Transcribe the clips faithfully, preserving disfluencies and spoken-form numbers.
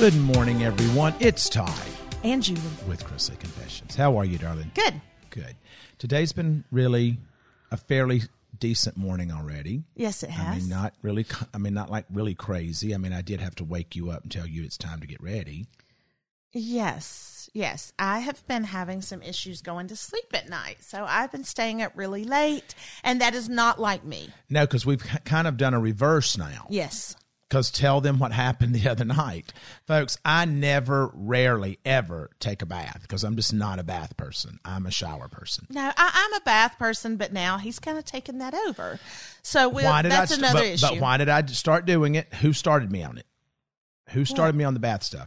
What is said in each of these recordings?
Good morning, everyone. It's Todd. And Julie. With Chrisley Confessions. How are you, darling? Good. Good. Today's been really a fairly decent morning already. Yes, it has. I mean, not really, I mean, not like really crazy. I mean, I did have to wake you up and tell you it's time to get ready. Yes, yes. I have been having some issues going to sleep at night. So I've been staying up really late, and that is not like me. No, because we've kind of done a reverse now. Yes. Because tell them what happened the other night. Folks, I never, rarely, ever take a bath because I'm just not a bath person. I'm a shower person. No, I, I'm a bath person, but now he's kind of taken that over. So we'll, why did that's I st- another but, issue. But why did I start doing it? Who started me on it? Who started What? me on the bath stuff?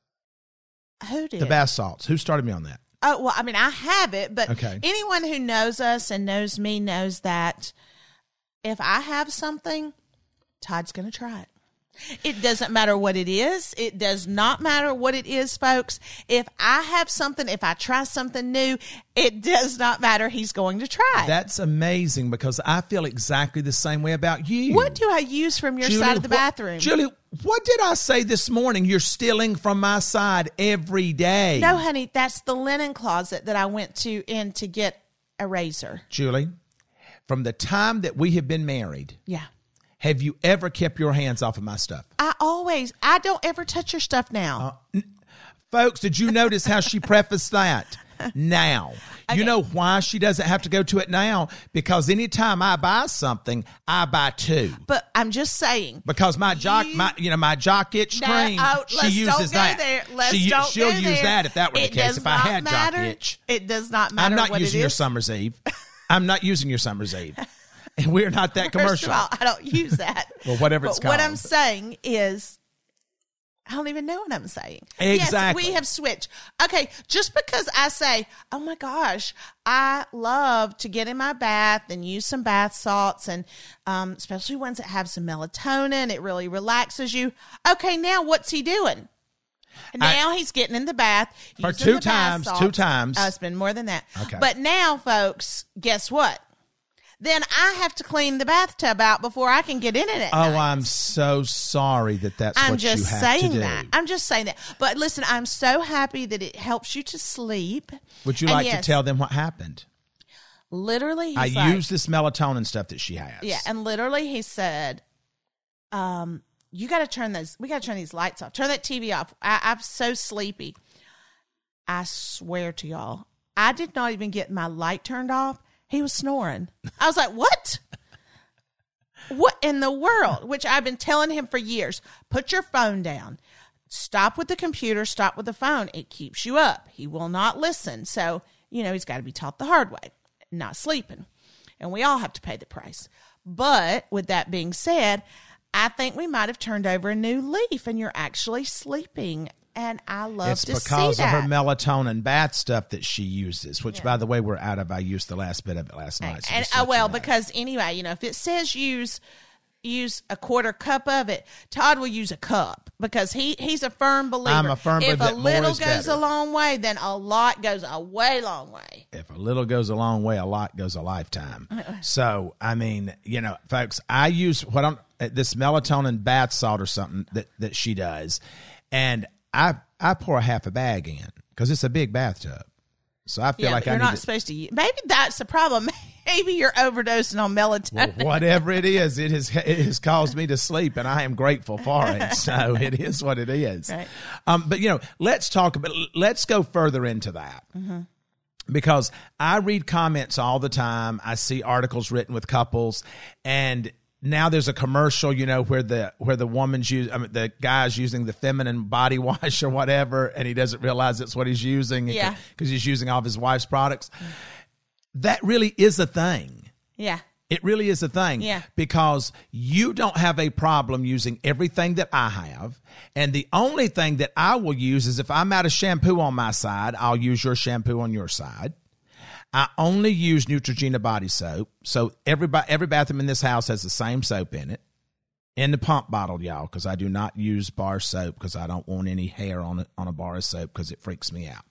Who did? The bath salts. Who started me on that? Oh, well, I mean, I have it, but Okay. anyone who knows us and knows me knows that if I have something, Todd's going to try it. It doesn't matter what it is. It does not matter what it is, folks. If I have something, if I try something new, it does not matter. He's going to try it. That's amazing because I feel exactly the same way about you. What do I use from your Julie, side of the what- bathroom? Julie, what did I say this morning? You're stealing from my side every day. No, honey, that's the linen closet that I went to in to get a razor. Julie, from the time that we have been married, Yeah. have you ever kept your hands off of my stuff? I always, I don't ever touch your stuff now. Uh, Folks, did you notice how she prefaced that? Now. Okay. You know why she doesn't have to go to it now? Because anytime I buy something, I buy two. But I'm just saying. Because my jock, You- my you know, my jock itch No, cream, oh, she let's uses don't go that. there. Let's she, don't she'll go use there. that if that were the It case. does If I not had matter. jock itch, It does not matter. I'm not what using it your is. Summer's Eve. I'm not using your Summer's Eve. And we're not that commercial. First of all, I don't use that. Well, whatever it's but what called. I'm saying is, I don't even know what I'm saying. Exactly. Yes, we have switched. Okay, just because I say, oh my gosh, I love to get in my bath and use some bath salts, and um, especially ones that have some melatonin, it really relaxes you. Okay, now what's he doing? Now I, he's getting in the bath. For using two the bath times, salts. two times. Oh, it's been more than that. Okay. But now, folks, guess what? Then I have to clean the bathtub out before I can get in it at Oh, night. I'm so sorry that that's I'm what just you have saying to do. that. I'm just saying that. But listen, I'm so happy that it helps you to sleep. Would you And like yes, to tell them what happened? Literally, he's I like, used this melatonin stuff that she has. yeah, and literally he said, um, you got to turn those, we got to turn these lights off. Turn that T V off. I, I'm so sleepy. I swear to y'all, I did not even get my light turned off. He was snoring. I was like, what? What in the world? Which I've been telling him for years. Put your phone down. Stop with the computer. Stop with the phone. It keeps you up. He will not listen. So, you know, he's got to be taught the hard way, not sleeping. And we all have to pay the price. But with that being said, I think we might have turned over a new leaf and you're actually sleeping. And I love It's to see because of that. her melatonin bath stuff that she uses, which, by the way, we're out of. I used the last bit of it last night. So And just uh, let well, you know. because anyway, you know, if it says use use a quarter cup of it, Todd will use a cup because he he's a firm believer. I'm a firm if believer a that more little is goes better. a long way, then a lot goes a way long way. If a little goes a long way, a lot goes a lifetime. So, I mean, you know, folks, I use what I'm this melatonin bath salt or something that, that she does, and I I pour a half a bag in because it's a big bathtub. So I feel Yeah, like but I you're need not to, supposed to use. Maybe that's the problem. Maybe you're overdosing on melatonin. well, whatever it is, it has it has caused me to sleep, and I am grateful for it. So it is what it is. Right. Um, but you know, let's talk about. Let's go further into that. Mm-hmm. Because I read comments all the time. I see articles written with couples, and now there's a commercial, you know, where the where the woman's use, I mean, the guy's using the feminine body wash or whatever, and he doesn't realize it's what he's using. Yeah. Because he's using all of his wife's products. That really is a thing. Yeah. It really is a thing. Yeah. Because you don't have a problem using everything that I have. And the only thing that I will use is if I'm out of shampoo on my side, I'll use your shampoo on your side. I only use Neutrogena body soap. So every, every bathroom in this house has the same soap in it. In the pump bottle, y'all, because I do not use bar soap because I don't want any hair on it on a bar of soap because it freaks me out.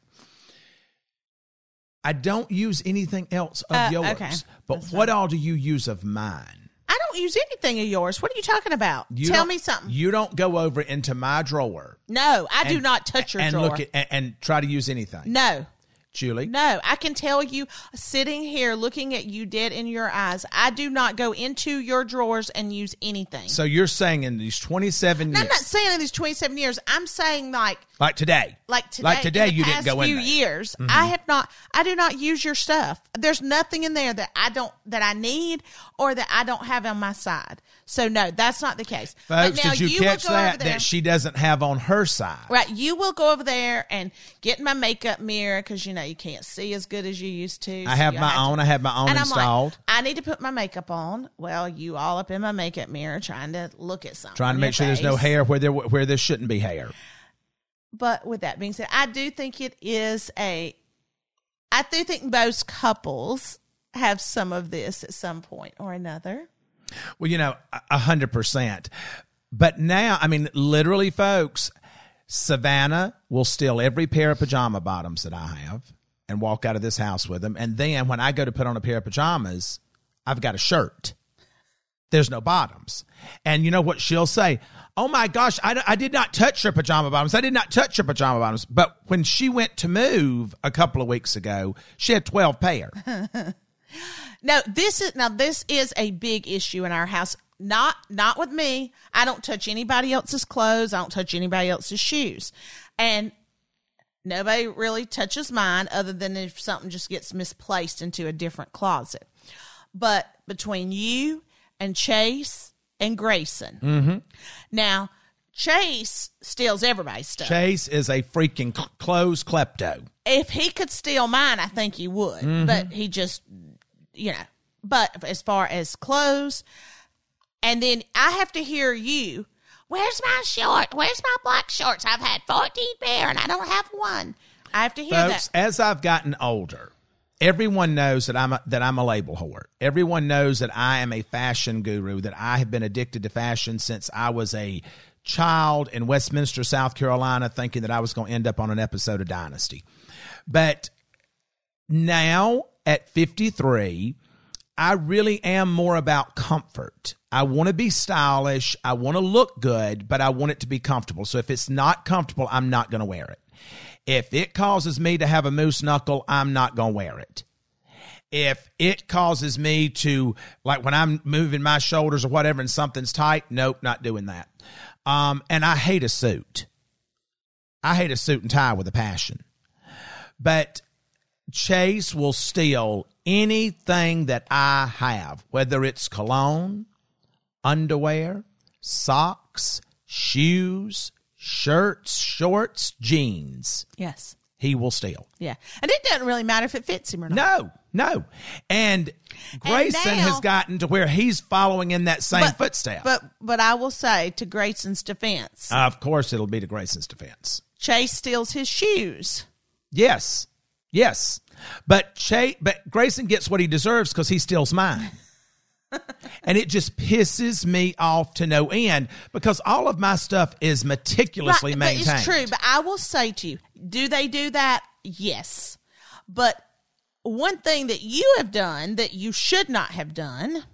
I don't use anything else of Uh, yours. okay. But That's what fine. all do you use of mine? I don't use anything of yours. What are you talking about? You Tell don't- me something. You don't go over into my drawer No, I do and- not touch your and drawer. look at and, and try to use anything. no. Julie. No, I can tell you sitting here looking at you dead in your eyes, I do not go into your drawers and use anything. So you're saying in these twenty-seven And I'm years, not saying in these twenty-seven years. I'm saying like like today, like today, like today, in the you past didn't go in few there. years, I have not. I do not use your stuff. There's nothing in there that I don't that I need or that I don't have on my side. So no, that's not the case. Folks, But now did you, will catch go over that? there- That she doesn't have on her side. Right, you will go over there and get my makeup mirror because you know you can't see as good as you used to. I so have you'll my to- own. I have my own and I'm installed. like, I need to put my makeup on. Well, you all up in my makeup mirror trying to look at something. Trying to on make your sure there's no face. hair where there where there shouldn't be hair. But with that being said, I do think it is a. I do think most couples have some of this at some point or another. Well, you know, a- a hundred percent. But now, I mean, literally, folks, Savannah will steal every pair of pajama bottoms that I have and walk out of this house with them. And then when I go to put on a pair of pajamas, I've got a shirt. There's no bottoms. And you know what she'll say? Oh my gosh, I, I did not touch your pajama bottoms. I did not touch your pajama bottoms. But when she went to move a couple of weeks ago, she had twelve pair. No, this is now this is a big issue in our house. Not not with me. I don't touch anybody else's clothes. I don't touch anybody else's shoes. And nobody really touches mine other than if something just gets misplaced into a different closet. But between you and Chase and Grayson. Mm-hmm. Now, Chase steals everybody's stuff. Chase is a freaking cl- clothes klepto. If he could steal mine, I think he would. Mm-hmm. But he just, you know. But as far as clothes, and then I have to hear you, where's my short? Where's my black shorts? I've had fourteen pair and I don't have one. I have to hear Folks, that. as I've gotten older, everyone knows that I'm a, that I'm a label whore. Everyone knows that I am a fashion guru, that I have been addicted to fashion since I was a child in Westminster, South Carolina, thinking that I was going to end up on an episode of Dynasty. But now at fifty-three, I really am more about comfort. I want to be stylish. I want to look good, but I want it to be comfortable. So if it's not comfortable, I'm not going to wear it. If it causes me to have a moose knuckle, I'm not going to wear it. If it causes me to, like when I'm moving my shoulders or whatever and something's tight, nope, not doing that. Um, and I hate a suit. I hate a suit and tie with a passion. But Chase will steal anything that I have, whether it's cologne, underwear, socks, shoes, shirts, shorts, jeans. Yes. He will steal. Yeah. And it doesn't really matter if it fits him or not. No, no. And Grayson now- has gotten to where he's following in that same But- footstep. But but I will say to Grayson's defense, of course, it'll be to Grayson's defense. Chase steals his shoes. Yes, yes. But Che, but Grayson gets what he deserves because he steals mine. And it just pisses me off to no end because all of my stuff is meticulously Right, maintained. But it's true. But I will say to you, do they do that? Yes. But one thing that you have done that you should not have done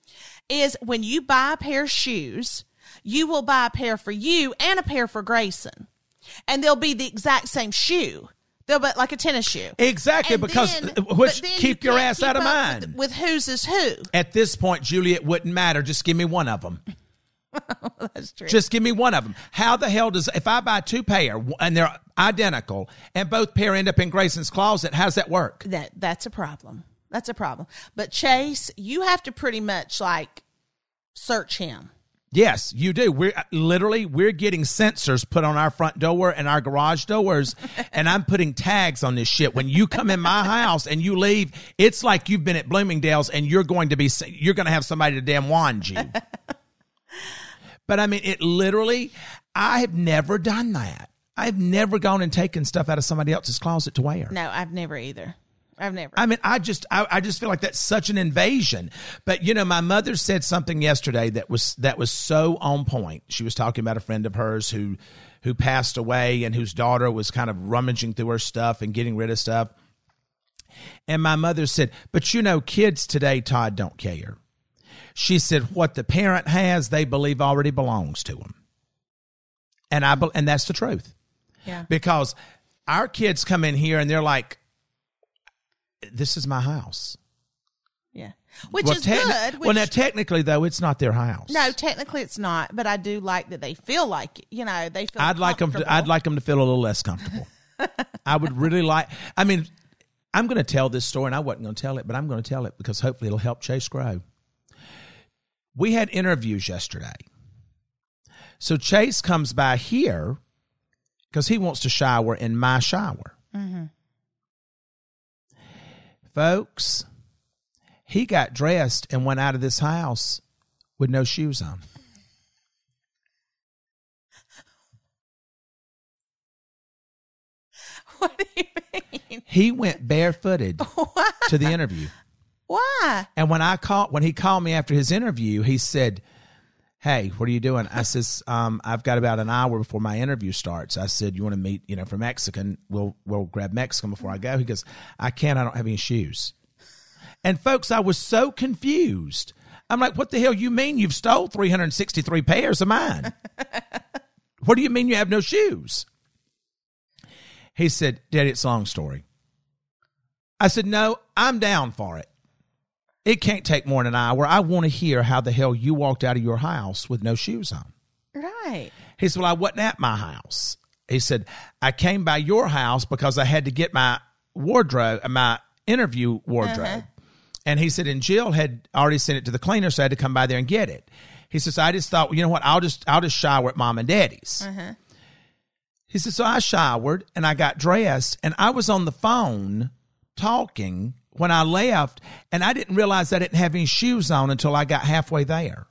is when you buy a pair of shoes, you will buy a pair for you and a pair for Grayson. And they'll be the exact same shoe. They'll be like a tennis shoe. Exactly, And because then- which but then keep you your can't ass keep out of up mine. With, with whose is who. At this point, Julie, it wouldn't matter. Just give me one of them. That's true. Just give me one of them. How the hell does, if I buy two pair and they're identical and both pair end up in Grayson's closet, how does that work? That that's a problem. That's a problem. But Chase, you have to pretty much like search him. Yes, you do. We're literally, we're getting sensors put on our front door and our garage doors, and I'm putting tags on this shit. When you come in my house and you leave, it's like you've been at Bloomingdale's and you're going to be, you're going to have somebody to damn wand you. But I mean, it literally, I have never done that. I've never gone and taken stuff out of somebody else's closet to wear. No, I've never either. I've never. I mean, I just, I, I just feel like that's such an invasion. But you know, my mother said something yesterday that was that was so on point. She was talking about a friend of hers who, who passed away and whose daughter was kind of rummaging through her stuff and getting rid of stuff. And my mother said, "But you know, kids today, Todd, don't care. She said, what the parent has, they believe already belongs to them. And I, be- and that's the truth. Yeah. Because our kids come in here and they're like, this is my house. Yeah. Which well, is techni- good. Which, well, now technically though, it's not their house. no, technically it's not, but I do like that they feel like it. You know, they feel I'd like them to, I'd like them to feel a little less comfortable. I would really like, I mean, I'm going to tell this story and I wasn't going to tell it, but I'm going to tell it because hopefully it'll help Chase grow. We had interviews yesterday. So Chase comes by here because he wants to shower in my shower. Mm-hmm. Folks, he got dressed and went out of this house with no shoes on. What do you mean? He went barefooted Why? to the interview. Why? And when I called, when he called me after his interview, he said, hey, what are you doing? I says, um, I've got about an hour before my interview starts. I said, you want to meet, you know, for Mexican? We'll, we'll grab Mexican before I go. He goes, I can't, I don't have any shoes. And folks, I was so confused. I'm like, what the hell you mean you've stole three hundred sixty-three pairs of mine? What do you mean you have no shoes? He said, Daddy, it's a long story. I said, no, I'm down for it. It can't take more than an hour. I want to hear how the hell you walked out of your house with no shoes on. Right. He said, well, I wasn't at my house. He said, I came by your house because I had to get my wardrobe, my interview wardrobe. Uh-huh. And he said, and Jill had already sent it to the cleaner, so I had to come by there and get it. He says, I just thought, well, you know what, I'll just I'll just shower at Mom and Daddy's. Uh-huh. He said, so I showered and I got dressed and I was on the phone talking when I left, and I didn't realize I didn't have any shoes on until I got halfway there.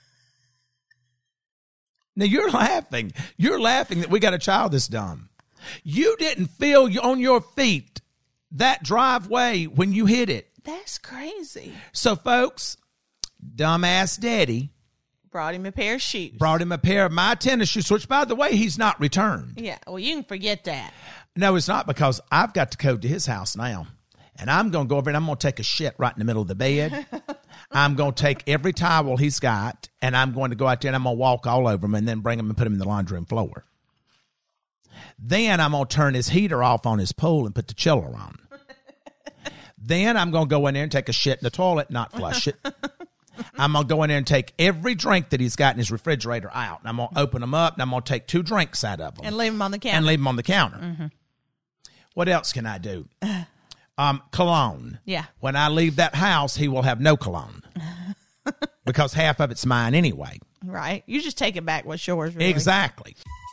Now, you're laughing. You're laughing that we got a child this dumb. You didn't feel on your feet that driveway when you hit it. That's crazy. So, folks, dumbass daddy Brought him a pair of shoes. brought him a pair of my tennis shoes, which, by the way, he's not returned. Yeah, well, you can forget that. No, it's not, because I've got to code to his house now. And I'm going to go over and I'm going to take a shit right in the middle of the bed. I'm going to take every towel he's got, and I'm going to go out there and I'm going to walk all over him and then bring him and put him in the laundry room floor. Then I'm going to turn his heater off on his pool and put the chiller on. Then I'm going to go in there and take a shit in the toilet, not flush it. I'm going to go in there and take every drink that he's got in his refrigerator out. And I'm going to open them up, and I'm going to take two drinks out of them. And leave them on the counter. And leave them on the counter. Mm-hmm. What else can I do? Um, cologne. Yeah. When I leave that house, he will have no cologne. Because half of it's mine anyway. Right. You just take it back what's yours, really. Exactly.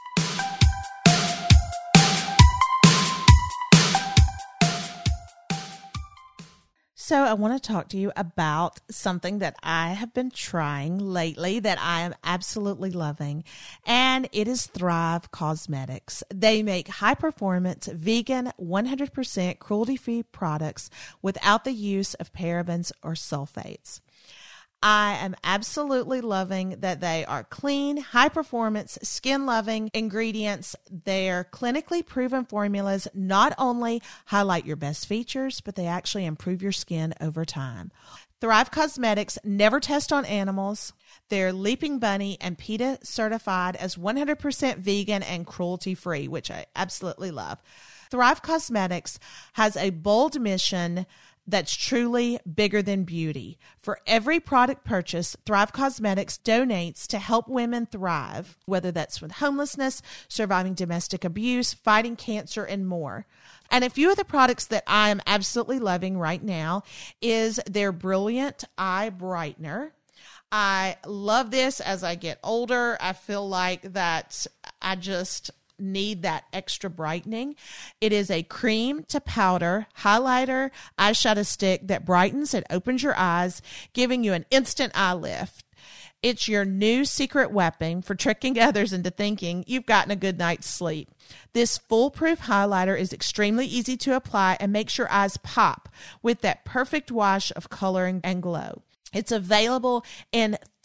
So I want to talk to you about something that I have been trying lately that I am absolutely loving, and it is Thrive Causemetics. They make high-performance, vegan, one hundred percent cruelty-free products without the use of parabens or sulfates. I am absolutely loving that they are clean, high-performance, skin-loving ingredients. Their clinically proven formulas not only highlight your best features, but they actually improve your skin over time. Thrive Causemetics never test on animals. They're Leaping Bunny and PETA certified as one hundred percent vegan and cruelty-free, which I absolutely love. Thrive Causemetics has a bold mission that's truly bigger than beauty. For every product purchase, Thrive Causemetics donates to help women thrive, whether that's with homelessness, surviving domestic abuse, fighting cancer, and more. And a few of the products that I am absolutely loving right now is their Brilliant Eye Brightener. I love this as I get older. I feel like that I just need that extra brightening. It is a cream to powder highlighter eyeshadow stick that brightens and opens your eyes, giving you an instant eye lift. It's your new secret weapon for tricking others into thinking you've gotten a good night's sleep. This foolproof highlighter is extremely easy to apply and makes your eyes pop with that perfect wash of color and glow. It's available in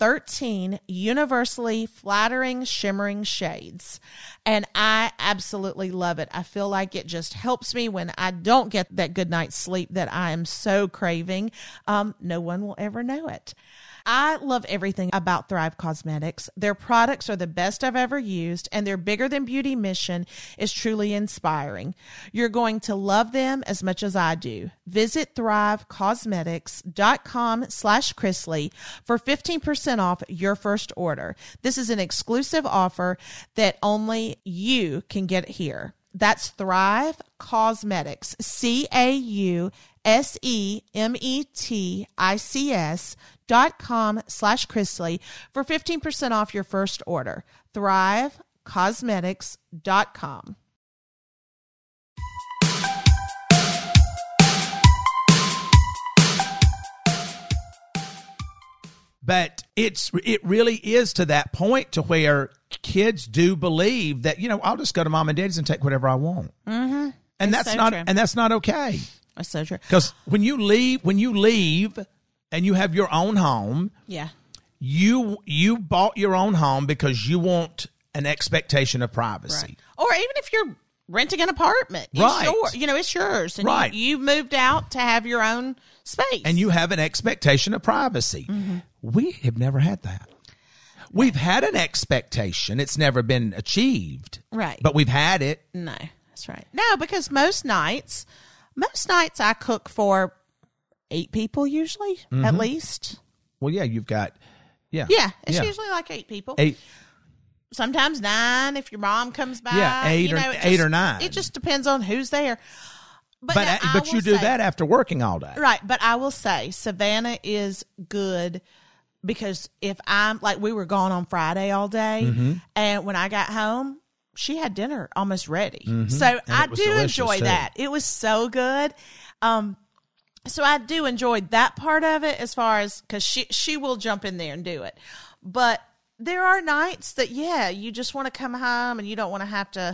thirteen universally flattering, shimmering shades. And I absolutely love it. I feel like it just helps me when I don't get that good night's sleep that I am so craving. Um, no one will ever know it. I love everything about Thrive Causemetics. Their products are the best I've ever used, and their bigger than beauty mission is truly inspiring. You're going to love them as much as I do. Visit thrive cosmetics dot com slash Chrisley for fifteen percent off your first order. This is an exclusive offer that only you can get here. That's Thrive Causemetics, C A U S E M E T I C S dot com slash Chrisley for fifteen percent off your first order. thrive cosmetics dot com. But it's it really is to that point to where kids do believe that, you know, I'll just go to mom and daddy's and take whatever I want. Mm-hmm. And It's that's so not true. and that's not okay. That's so true. Because when you leave, when you leave and you have your own home, Yeah. you you bought your own home because you want an expectation of privacy. Right. Or even if you're renting an apartment, it's Right. your, you know, it's yours. And Right. you, you moved out to have your own space. And you have an expectation of privacy. Mm-hmm. We have never had that. We've had an expectation. It's never been achieved. Right. But we've had it. No, that's right. No, because most nights, most nights I cook for eight people usually, Mm-hmm. at least. Well, yeah, you've got, yeah. Yeah, it's Yeah. usually like eight people. Eight. Sometimes nine if your mom comes by. Yeah, eight you or- know, it eight just- or nine. It just depends on who's there. But But, now, uh, I but will you do say- that after working all day. Right, but I will say Savannah is good because if I'm like we were gone on Friday all day, Mm-hmm. and when I got home, she had dinner almost ready. So Mm-hmm. And I it was do delicious, enjoy too. that. It was so good. Um, so I do enjoy that part of it as far as because she she will jump in there and do it, but there are nights that yeah you just want to come home and you don't want to have to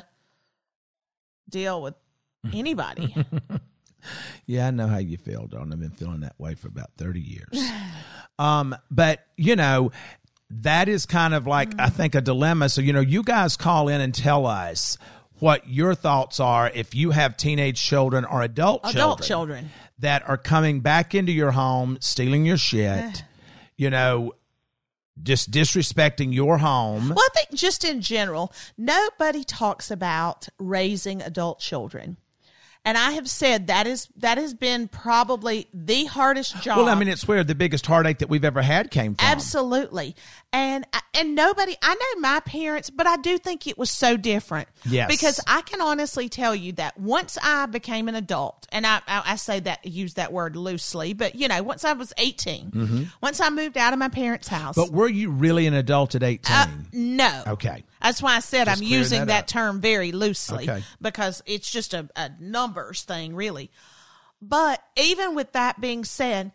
deal with anybody. Yeah, I know how you feel, Dawn. I've been feeling that way for about thirty years. um, but, you know, that is kind of like, I think, a dilemma. So, you know, you guys call in and tell us what your thoughts are if you have teenage children or adult, Adult children, children. that are coming back into your home, stealing your shit, you know, just disrespecting your home. Well, I think just in general, nobody talks about raising adult children. And I have said that is that has been probably the hardest job. Well, I mean, it's where the biggest heartache that we've ever had came from. Absolutely. And and nobody, I know my parents, but I do think it was so different. Yes. Because I can honestly tell you that once I became an adult, and I, I, I say that, use that word loosely, but you know, once I was eighteen, once I moved out of my parents' house. But were you really an adult at eighteen? Uh, no. Okay. That's why I said Just I'm clearing using that that, up. term very loosely Okay. because it's just a, a numbers thing, really. But even with that being said,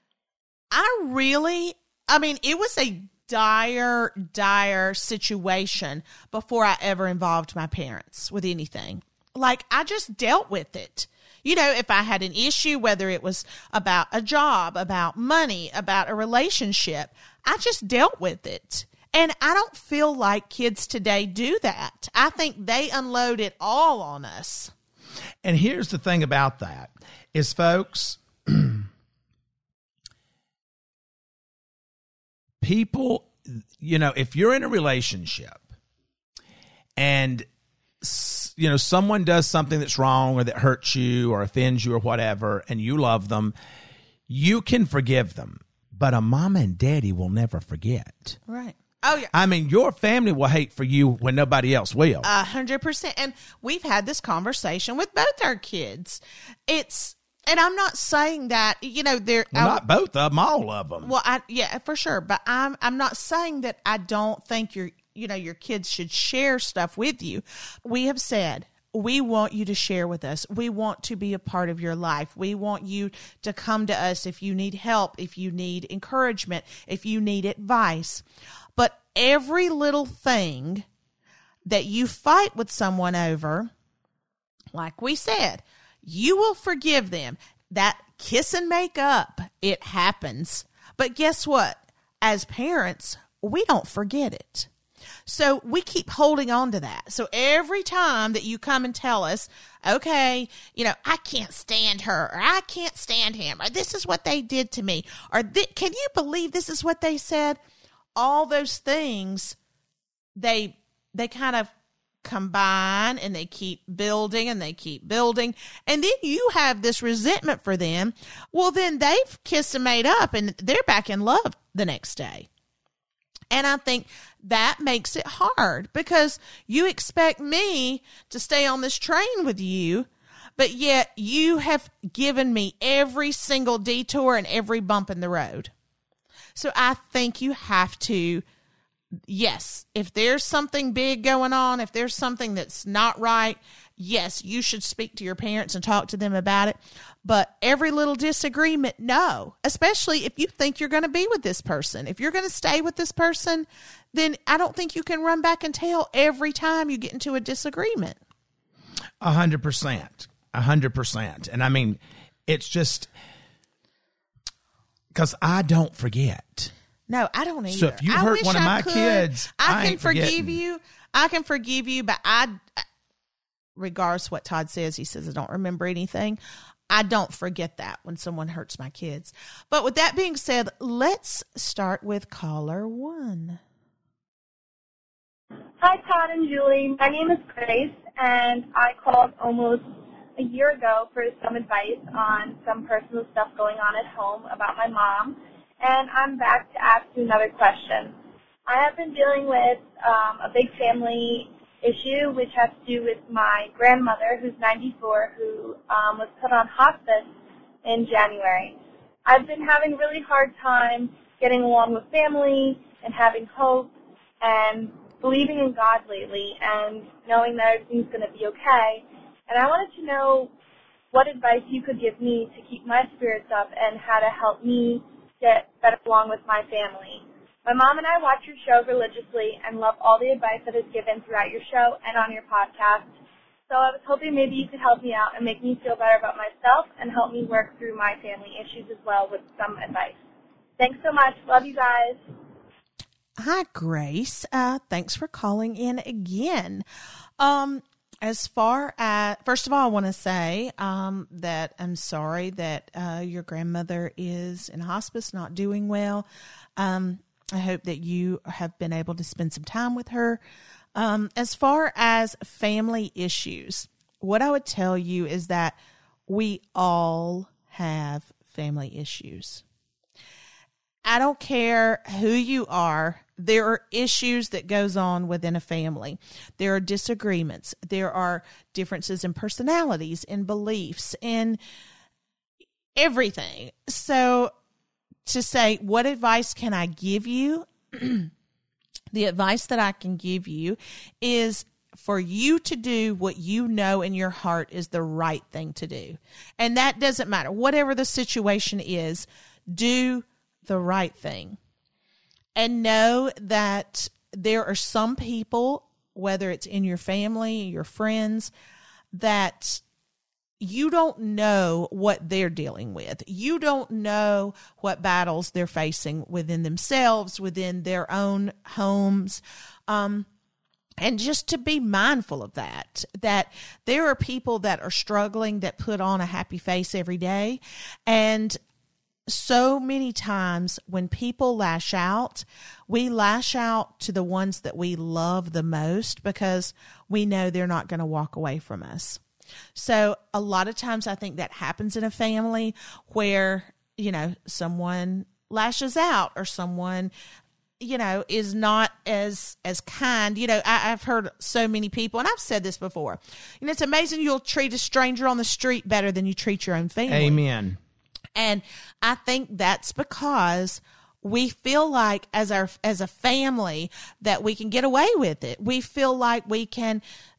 I really, I mean, it was a dire, dire situation before I ever involved my parents with anything. Like, I just dealt with it. You know, if I had an issue, whether it was about a job, about money, about a relationship, I just dealt with it. And I don't feel like kids today do that. I think they unload it all on us. And here's the thing about that is, folks, people, you know, if you're in a relationship and, you know, someone does something that's wrong or that hurts you or offends you or whatever, and you love them, you can forgive them. But a mom and daddy will never forget. Right. Oh, yeah. I mean, your family will hate for you when nobody else will. A hundred percent. And we've had this conversation with both our kids. It's, and I'm not saying that, you know, they're Well, not both of them, all of them. well, I, yeah, for sure. But I'm, I'm not saying that I don't think your, you know, your kids should share stuff with you. We have said, we want you to share with us. We want to be a part of your life. We want you to come to us if you need help, if you need encouragement, if you need advice. But every little thing that you fight with someone over, like we said, you will forgive them. That kiss and make up, it happens. But guess what? as parents, we don't forget it. So we keep holding on to that. So every time that you come and tell us, okay, you know, I can't stand her, or I can't stand him, or this is what they did to me, or th- can you believe this is what they said? All those things, they they kind of combine and they keep building and they keep building. And then you have this resentment for them. Well, then they've kissed and made up and they're back in love the next day. And I think that makes it hard because you expect me to stay on this train with you, but yet you have given me every single detour and every bump in the road. So I think you have to, yes, if there's something big going on, if there's something that's not right, yes, you should speak to your parents and talk to them about it. But every little disagreement, no, especially if you think you're going to be with this person. If you're going to stay with this person, then I don't think you can run back and tell every time you get into a disagreement. A hundred percent, a hundred percent. And I mean, it's just because I don't forget. No, I don't either. So if you I hurt wish one of I my could. kids, I, I can ain't forgive forgetting. you. I can forgive you, but I, regardless what Todd says, he says, I don't remember anything. I don't forget that when someone hurts my kids. But with that being said, let's start with caller one. Hi, Todd and Julie. My name is Grace, and I called almost a year ago for some advice on some personal stuff going on at home about my mom. And I'm back to ask you another question. I have been dealing with um, a big family issue, which has to do with my grandmother, who's ninety-four, who um, was put on hospice in January. I've been having a really hard time getting along with family and having hope and believing in God lately and knowing that everything's going to be okay. And I wanted to know what advice you could give me to keep my spirits up and how to help me get better along with my family. My mom and I watch your show religiously and love all the advice that is given throughout your show and on your podcast. So I was hoping maybe you could help me out and make me feel better about myself and help me work through my family issues as well with some advice. Thanks so much. Love you guys. Hi, Grace. Uh, thanks for calling in again. Um, as far as, first of all, I want to say um, that I'm sorry that uh, your grandmother is in hospice, not doing well. Um, I hope that you have been able to spend some time with her. Um, as far as family issues, what I would tell you is that we all have family issues. I don't care who you are. There are issues that goes on within a family. There are disagreements. There are differences in personalities, in beliefs, in everything. So to say, what advice can I give you? The advice that I can give you is for you to do what you know in your heart is the right thing to do. And that doesn't matter. Whatever the situation is, do the right thing. And know that there are some people, whether it's in your family, your friends, that you don't know what they're dealing with. You don't know what battles they're facing within themselves, within their own homes. Um, and just to be mindful of that, that there are people that are struggling that put on a happy face every day. And so many times when people lash out, we lash out to the ones that we love the most because we know they're not going to walk away from us. So a lot of times I think that happens in a family where, you know, someone lashes out or someone, you know, is not as, as kind. You know, I, I've heard so many people, and I've said this before, you know, it's amazing you'll treat a stranger on the street better than you treat your own family. Amen. And I think that's because we feel like as our, as a family that we can get away with it. We feel like we can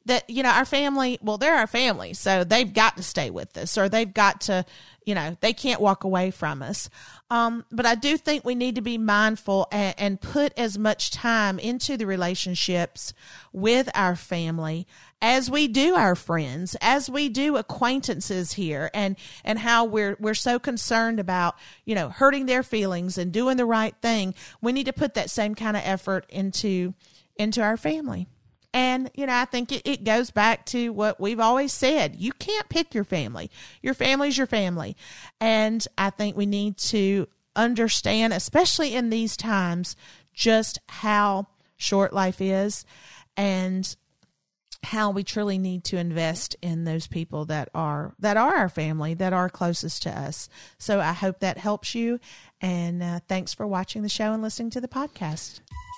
that, you know, our family, well, they're our family, so they've got to stay with us, or they've got to, you know, they can't walk away from us. Um, but I do think we need to be mindful and, and put as much time into the relationships with our family as we do our friends, as we do acquaintances here, and, and how we're, we're so concerned about, you know, hurting their feelings and doing the right thing. We need to put that same kind of effort into, into our family. And, you know, I think it, it goes back to what we've always said. You can't pick your family. Your family's your family. And I think we need to understand, especially in these times, just how short life is and how we truly need to invest in those people that are that are our family, that are closest to us. So I hope that helps you. And uh, thanks for watching the show and listening to the podcast.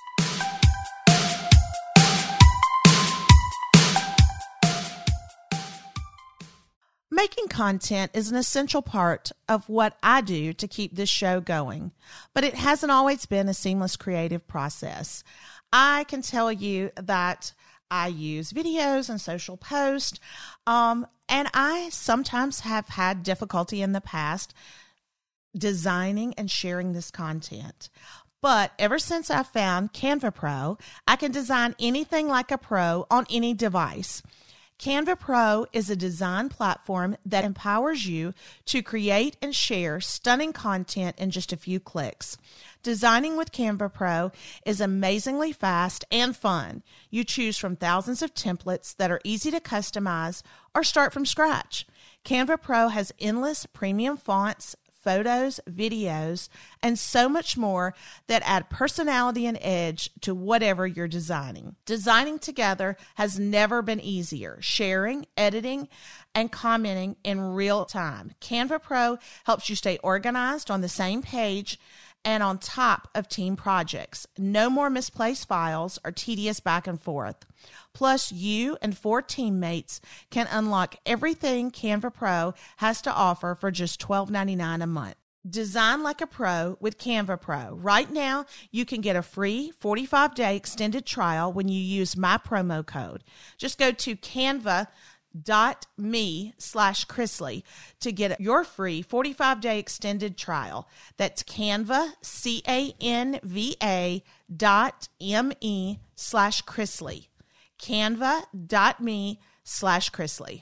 Making content is an essential part of what I do to keep this show going, but it hasn't always been a seamless creative process. I can tell you that I use videos and social posts, um, and I sometimes have had difficulty in the past designing and sharing this content. But ever since I found Canva Pro, I can design anything like a pro on any device. Canva Pro is a design platform that empowers you to create and share stunning content in just a few clicks. Designing with Canva Pro is amazingly fast and fun. You choose from thousands of templates that are easy to customize or start from scratch. Canva Pro has endless premium fonts, photos, videos, and so much more that add personality and edge to whatever you're designing. Designing together has never been easier. Sharing, editing, and commenting in real time. Canva Pro helps you stay organized on the same page and on top of team projects. No more misplaced files or tedious back and forth. Plus, you and four teammates can unlock everything Canva Pro has to offer for just twelve ninety-nine a month. Design like a pro with Canva Pro. Right now, you can get a free forty-five day extended trial when you use my promo code. Just go to canva dot me slash Chrisley to get your free forty-five day extended trial. That's Canva, C A N V A dot M-E slash Chrisley. Canva dot me slash Chrisley.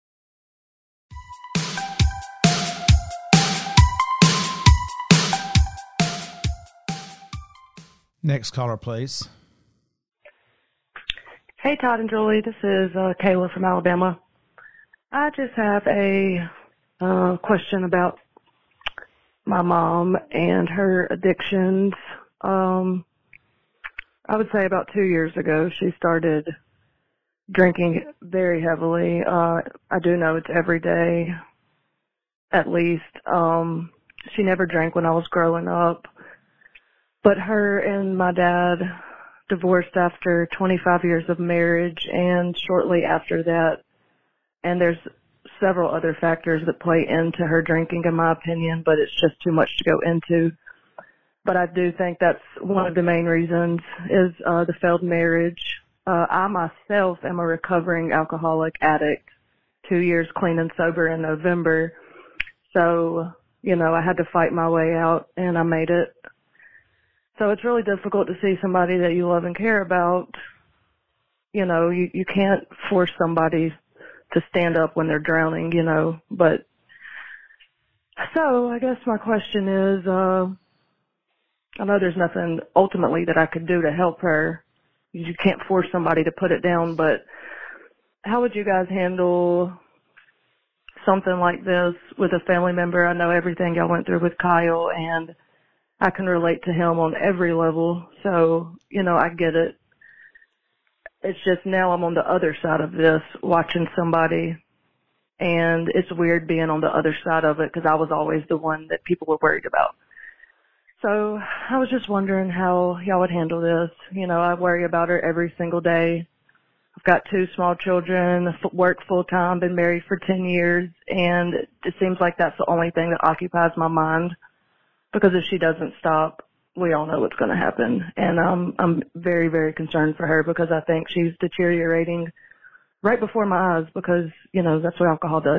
Next caller, please. Hey, Todd and Julie. This is uh, Kayla from Alabama. I just have a uh, question about my mom and her addictions. Um, I would say about two years ago, she started drinking very heavily. Uh, I do know it's every day, at least. Um, she never drank when I was growing up. But her and my dad divorced after twenty-five years of marriage, and shortly after that, and there's several other factors that play into her drinking, in my opinion, but it's just too much to go into. But I do think that's one of the main reasons is uh, the failed marriage. Uh, I myself am a recovering alcoholic addict, two years clean and sober in November. So, you know, I had to fight my way out, and I made it. So it's really difficult to see somebody that you love and care about. You know, you, you can't force somebody to stand up when they're drowning, you know. But so I guess my question is, uh, I know there's nothing ultimately that I could do to help her. You can't force somebody to put it down, but how would you guys handle something like this with a family member? I know everything y'all went through with Kyle, and I can relate to him on every level. So, you know, I get it. It's just now I'm on the other side of this, watching somebody, and it's weird being on the other side of it because I was always the one that people were worried about. So I was just wondering how y'all would handle this. You know, I worry about her every single day. I've got two small children, work full-time, been married for ten years, and it seems like that's the only thing that occupies my mind, because if she doesn't stop, we all know what's going to happen. And um, I'm very, very concerned for her because I think she's deteriorating right before my eyes because, you know, that's what alcohol does.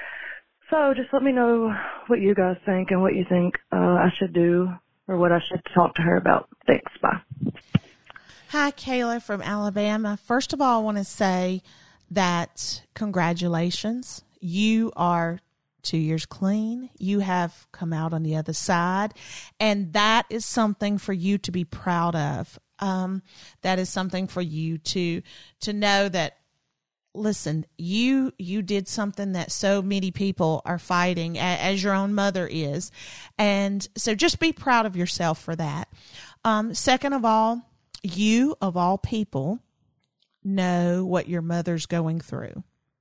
So just let me know what you guys think and what you think uh, I should do or what I should talk to her about. Thanks. Bye. Hi, Kayla from Alabama. First of all, I want to say that congratulations. You are two years clean. You have come out on the other side, and that is something for you to be proud of. Um, that is something for you to to know that, listen, you you did something that so many people are fighting, as your own mother is. And so just be proud of yourself for that. Um, second of all, you, of all people, know what your mother's going through.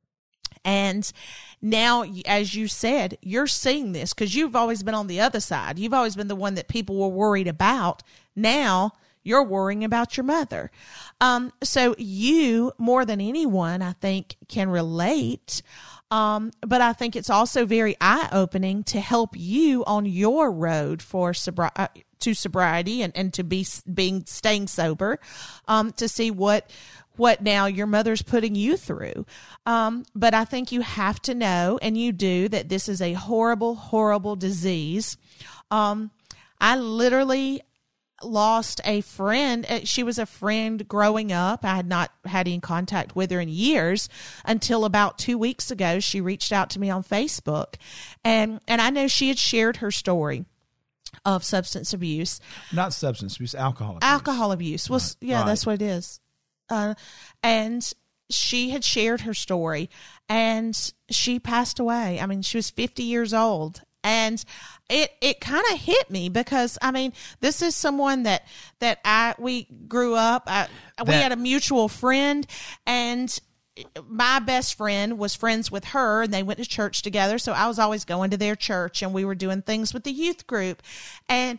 And now, as you said, you're seeing this because you've always been on the other side. You've always been the one that people were worried about. Now you're worrying about your mother. Um, so you, more than anyone, I think, can relate. Um, but I think it's also very eye-opening to help you on your road for sobri- uh, to sobriety and, and to be being staying sober, um, to see what what now your mother's putting you through. Um, but I think you have to know, and you do, that this is a horrible, horrible disease. Um, I literally lost a friend. She was a friend growing up. I had not had any contact with her in years until about two weeks ago. She reached out to me on Facebook, and, and I know she had shared her story of substance abuse. Not substance abuse, alcohol abuse. Alcohol abuse. Well, right. yeah, right. that's what it is. Uh, and she had shared her story, and she passed away. I mean, she was fifty years old. And it, it kind of hit me because, I mean, this is someone that, that I, we grew up, I, we That- had a mutual friend, and my best friend was friends with her, and they went to church together. So I was always going to their church, and we were doing things with the youth group. And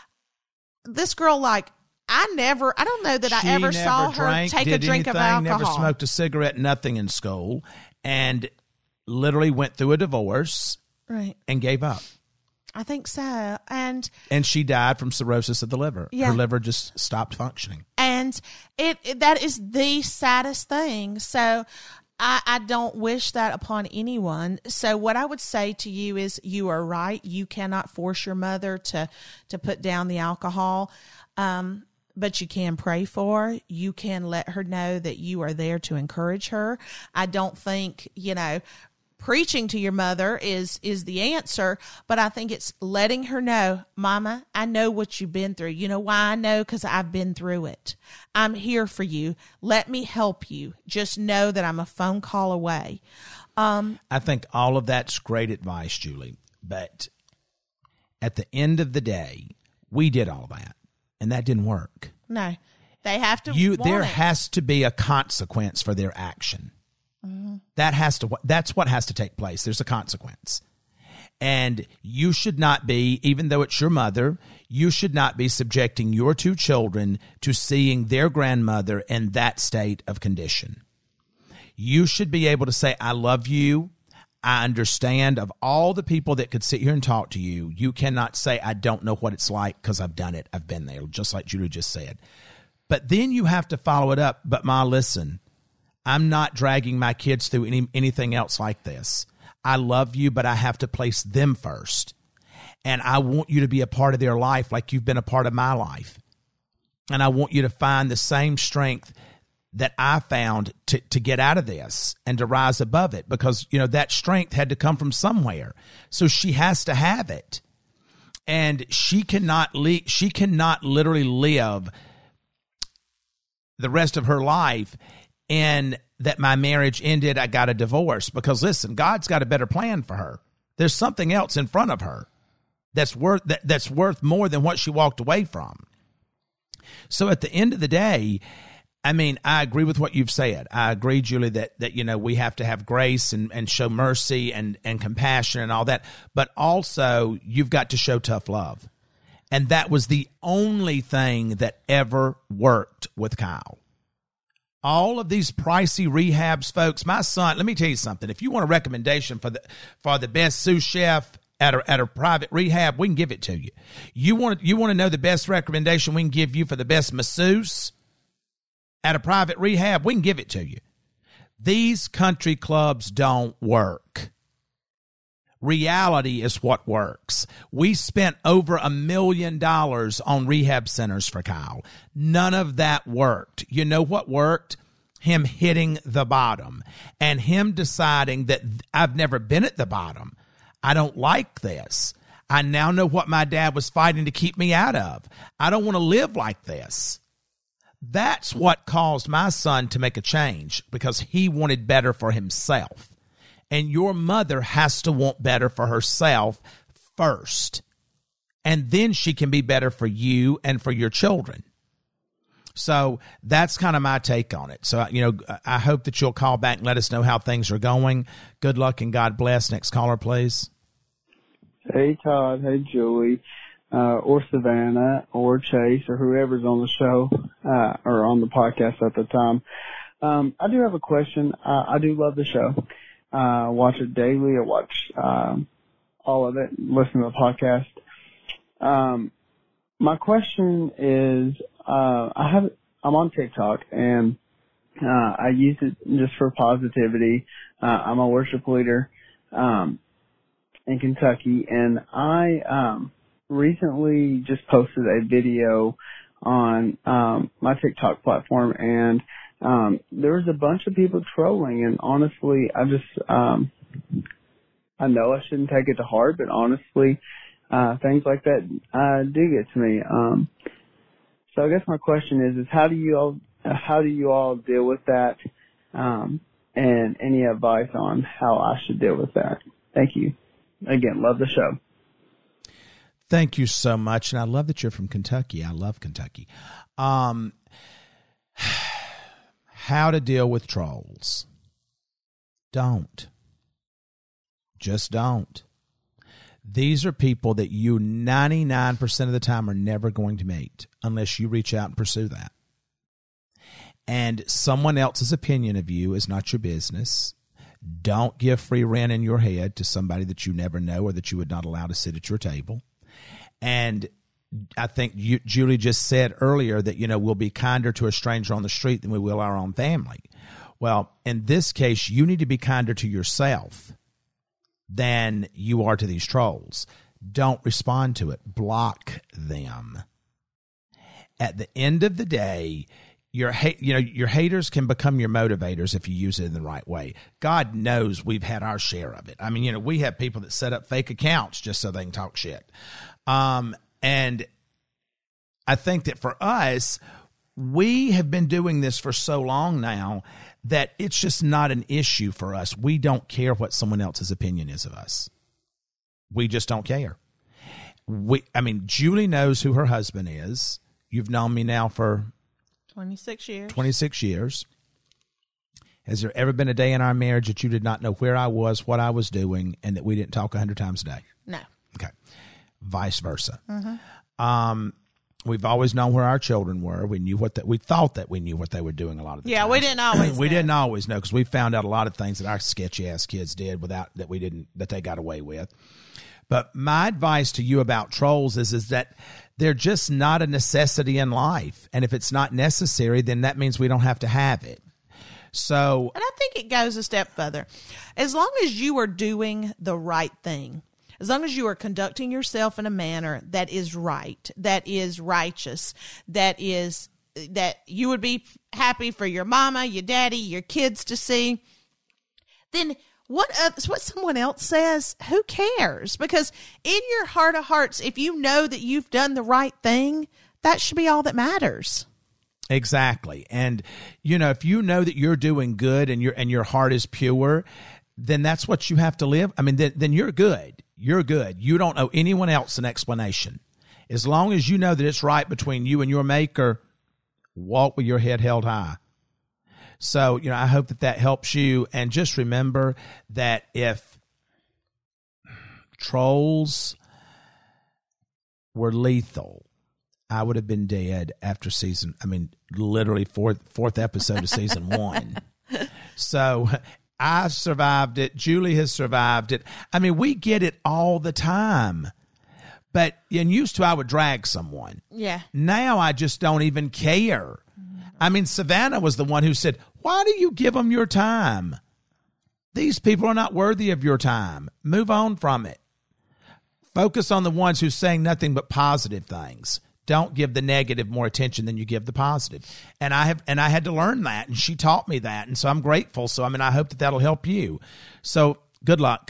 this girl, like, I never, I don't know that She I ever never saw her drank, take a did drink anything, of alcohol. Never smoked a cigarette, nothing in school, and literally went through a divorce. Right. And gave up. I think so. And And she died from cirrhosis of the liver. Yeah. Her liver just stopped functioning. and it, it that is the saddest thing. So I, I don't wish that upon anyone. So what I would say to you is, you are right. You cannot force your mother to to put down the alcohol. Um, but you can pray for her. You can let her know that you are there to encourage her. I don't think, you know, preaching to your mother is is the answer, but I think it's letting her know, Mama, I know what you've been through. You know why I know? Because I've been through it. I'm here for you. Let me help you. Just know that I'm a phone call away. Um, I think all of that's great advice, Julie. But at the end of the day, we did all that, and that didn't work. no, they have to. You, want there it. has to be a consequence for their action. That has to, that's what has to take place. There's a consequence. And you should not be, even though it's your mother, you should not be subjecting your two children to seeing their grandmother in that state of condition. You should be able to say, I love you. I understand. Of all the people that could sit here and talk to you, you cannot say, I don't know what it's like, because I've done it. I've been there, just like Julie just said. But then you have to follow it up. But Ma, listen, I'm not dragging my kids through any, anything else like this. I love you, but I have to place them first. And I want you to be a part of their life like you've been a part of my life. And I want you to find the same strength that I found to, to get out of this and to rise above it, because, you know, that strength had to come from somewhere. So she has to have it. And she cannot li- she cannot literally live the rest of her life and that my marriage ended, I got a divorce. Because listen, God's got a better plan for her. There's something else in front of her that's worth that, that's worth more than what she walked away from. So at the end of the day, I mean, I agree with what you've said. I agree, Julie, that that you know we have to have grace and, and show mercy and, and compassion and all that. But also, you've got to show tough love. And that was the only thing that ever worked with Kyle. All of these pricey rehabs, folks, my son, let me tell you something. If you want a recommendation for the for the best sous chef at a, at a private rehab, we can give it to you. You want, you want to know the best recommendation we can give you for the best masseuse at a private rehab, we can give it to you. These country clubs don't work. Reality is what works. We spent over a million dollars on rehab centers for Kyle. None of that worked. You know what worked? Him hitting the bottom and him deciding that I've never been at the bottom. I don't like this. I now know what my dad was fighting to keep me out of. I don't want to live like this. That's what caused my son to make a change, because he wanted better for himself. And your mother has to want better for herself first. And then she can be better for you and for your children. So that's kind of my take on it. So, you know, I hope that you'll call back and let us know how things are going. Good luck and God bless. Next caller, please. Hey, Todd. Hey, Julie. Uh, or Savannah or Chase or whoever's on the show uh, or on the podcast at the time. Um, I do have a question. Uh, I do love the show. I uh, watch it daily. I watch um, all of it, listen to the podcast. Um, my question is, uh, I have I'm on TikTok and uh, I use it just for positivity. Uh, I'm a worship leader um, in Kentucky, and I um, recently just posted a video on um, my TikTok platform, and um, there was a bunch of people trolling, and honestly, I just, um, I know I shouldn't take it to heart, but honestly, uh, things like that uh, do get to me. Um, so I guess my question is, is how do you all, how do you all deal with that, um, and any advice on how I should deal with that? Thank you. Again, love the show. Thank you so much. And I love that you're from Kentucky. I love Kentucky. Um, how to deal with trolls. Don't. Just don't. These are people that you ninety-nine percent of the time are never going to meet unless you reach out and pursue that. And someone else's opinion of you is not your business. Don't give free rein in your head to somebody that you never know or that you would not allow to sit at your table. And I think you, Julie just said earlier that, you know, we'll be kinder to a stranger on the street than we will our own family. Well, in this case, you need to be kinder to yourself than you are to these trolls. Don't respond to it. Block them. At the end of the day, your hate, you know, your haters can become your motivators if you use it in the right way. God knows we've had our share of it. I mean, you know, we have people that set up fake accounts just so they can talk shit. Um, and I think that for us, we have been doing this for so long now that it's just not an issue for us. We don't care what someone else's opinion is of us. We just don't care. We, I mean, Julie knows who her husband is. You've known me now for twenty-six years. twenty-six years. Has there ever been a day in our marriage that you did not know where I was, what I was doing, and that we didn't talk a hundred times a day? No. Okay. Vice versa. Mm-hmm. Um, we've always known where our children were. We knew what that. We thought that we knew what they were doing a lot of the yeah, times. we didn't always. we know. didn't always know because we found out a lot of things that our sketchy ass kids did without that we didn't that they got away with. But my advice to you about trolls is is that they're just not a necessity in life, and if it's not necessary, then that means we don't have to have it. So, and I think it goes a step further. As long as you are doing the right thing, as long as you are conducting yourself in a manner that is right, that is righteous, that is that you would be happy for your mama, your daddy, your kids to see, then what uh, what someone else says, who cares? Because in your heart of hearts, if you know that you've done the right thing, that should be all that matters. Exactly. And, you know, if you know that you're doing good and your and your heart is pure, then that's what you have to live. I mean, then, then you're good. You're good. You don't owe anyone else an explanation. As long as you know that it's right between you and your maker, walk with your head held high. So, you know, I hope that that helps you. And just remember that if trolls were lethal, I would have been dead after season, I mean, literally fourth, fourth episode of season one. So I survived it. Julie has survived it. I mean, we get it all the time. But and used to, I would drag someone. Yeah. Now I just don't even care. I mean, Savannah was the one who said, Why do you give them your time? These people are not worthy of your time. Move on from it. Focus on the ones who are saying nothing but positive things. Don't give the negative more attention than you give the positive. And I have, and I had to learn that, and she taught me that. And so I'm grateful. So, I mean, I hope that that'll help you. So good luck.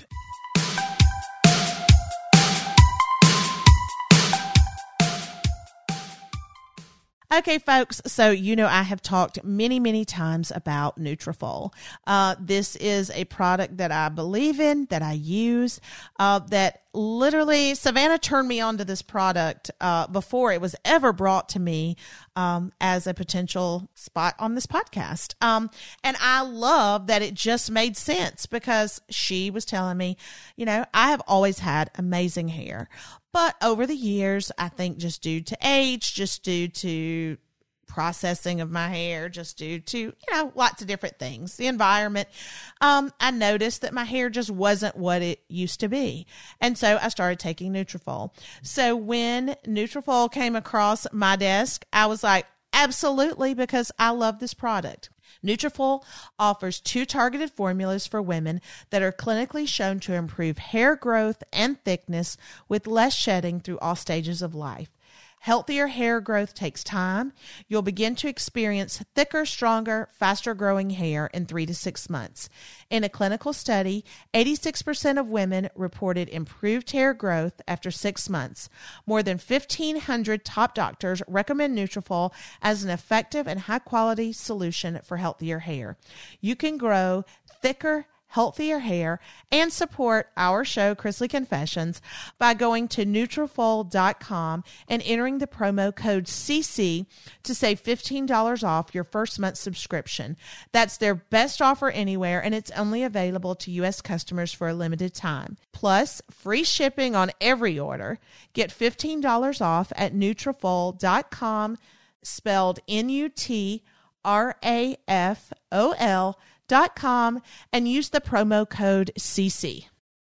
Okay, folks, so you know I have talked many, many times about Nutrafol. Uh, this is a product that I believe in, that I use, uh, that literally Savannah turned me on to this product uh, before it was ever brought to me um, as a potential spot on this podcast. Um, and I love that it just made sense because she was telling me, you know, I have always had amazing hair. But over the years, I think just due to age, just due to processing of my hair, just due to, you know, lots of different things, the environment, um, I noticed that my hair just wasn't what it used to be. And so I started taking Nutrafol. So when Nutrafol came across my desk, I was like, absolutely, because I love this product. Nutrafol offers two targeted formulas for women that are clinically shown to improve hair growth and thickness with less shedding through all stages of life. Healthier hair growth takes time. You'll begin to experience thicker, stronger, faster growing hair in three to six months. In a clinical study, eighty-six percent of women reported improved hair growth after six months. More than fifteen hundred top doctors recommend Nutrafol as an effective and high-quality solution for healthier hair. You can grow thicker, healthier hair and support our show, Chrisley Confessions, by going to Nutrafol dot com and entering the promo code C C to save fifteen dollars off your first month subscription. That's their best offer anywhere, and it's only available to U S customers for a limited time. Plus, free shipping on every order. Get fifteen dollars off at Nutrafol dot com, spelled N U T R A F O L dot com, and use the promo code C C.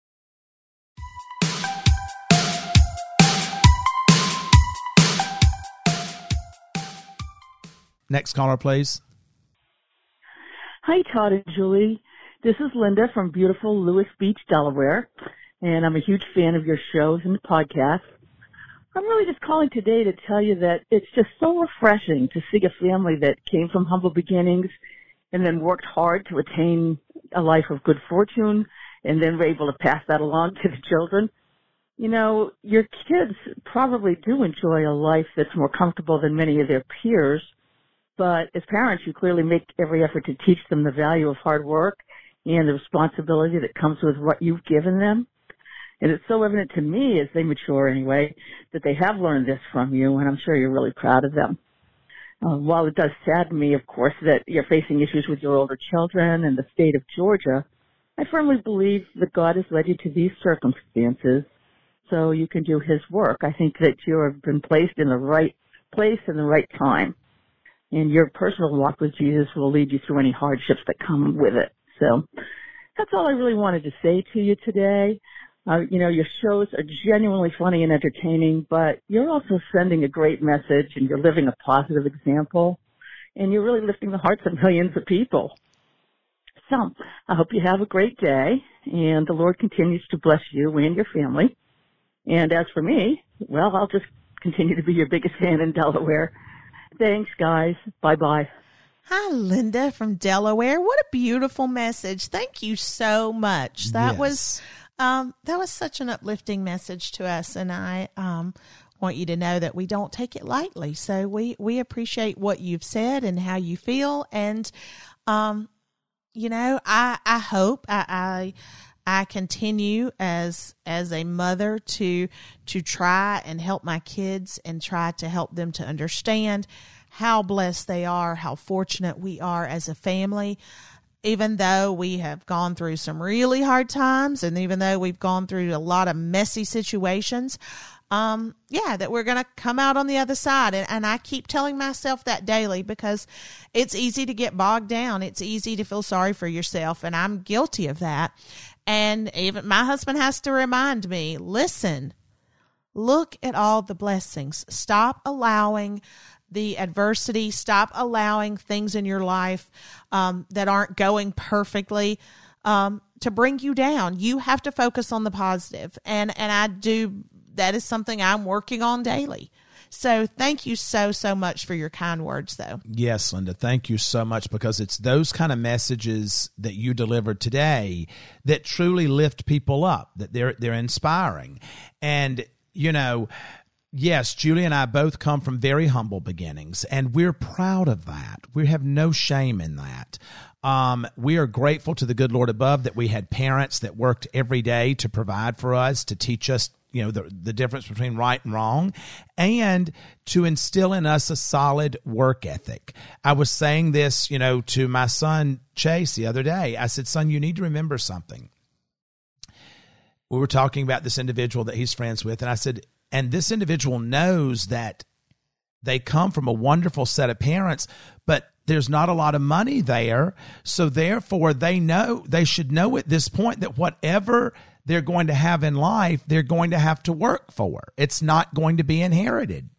Next caller, please. Hi, Todd and Julie. This is Linda from beautiful Lewis Beach, Delaware, and I'm a huge fan of your shows and podcasts. I'm really just calling today to tell you that it's just so refreshing to see a family that came from humble beginnings and then worked hard to attain a life of good fortune, and then were able to pass that along to the children. You know, your kids probably do enjoy a life that's more comfortable than many of their peers, but as parents, you clearly make every effort to teach them the value of hard work and the responsibility that comes with what you've given them. And it's so evident to me, as they mature anyway, that they have learned this from you, and I'm sure you're really proud of them. Uh, while it does sadden me, of course, that you're facing issues with your older children and the state of Georgia, I firmly believe that God has led you to these circumstances so you can do His work. I think that you have been placed in the right place in the right time, and your personal walk with Jesus will lead you through any hardships that come with it. So that's all I really wanted to say to you today. Uh, you know, your shows are genuinely funny and entertaining, but you're also sending a great message, and you're living a positive example, and you're really lifting the hearts of millions of people. So I hope you have a great day, and the Lord continues to bless you and your family. And as for me, well, I'll just continue to be your biggest fan in Delaware. Thanks, guys. Bye-bye. Hi, Linda from Delaware. What a beautiful message. Thank you so much. That Yes. was... Um, that was such an uplifting message to us, and I um, want you to know that we don't take it lightly. So we, we appreciate what you've said and how you feel, and um, you know, I I hope I, I I continue as as a mother to to try and help my kids and try to help them to understand how blessed they are, how fortunate we are as a family. Even though we have gone through some really hard times, and even though we've gone through a lot of messy situations, um, yeah, that we're going to come out on the other side. And, and I keep telling myself that daily, because it's easy to get bogged down. It's easy to feel sorry for yourself, and I'm guilty of that. And even my husband has to remind me, listen, look at all the blessings. Stop allowing the adversity. Stop allowing things in your life um, that aren't going perfectly um, to bring you down. You have to focus on the positive. And, and I do, that is something I'm working on daily. So thank you so, so much for your kind words, though. Yes, Linda, thank you so much, because it's those kind of messages that you delivered today that truly lift people up, that they're they're inspiring. And, you know, yes, Julie and I both come from very humble beginnings, and we're proud of that. We have no shame in that. Um, we are grateful to the good Lord above that we had parents that worked every day to provide for us, to teach us, you know, the, the difference between right and wrong, and to instill in us a solid work ethic. I was saying this, you know, to my son Chase the other day. I said, son, you need to remember something. We were talking about this individual that he's friends with, and I said, and this individual knows that they come from a wonderful set of parents, but there's not a lot of money there. So therefore, they know, they should know at this point that whatever they're going to have in life, they're going to have to work for. It's not going to be inherited.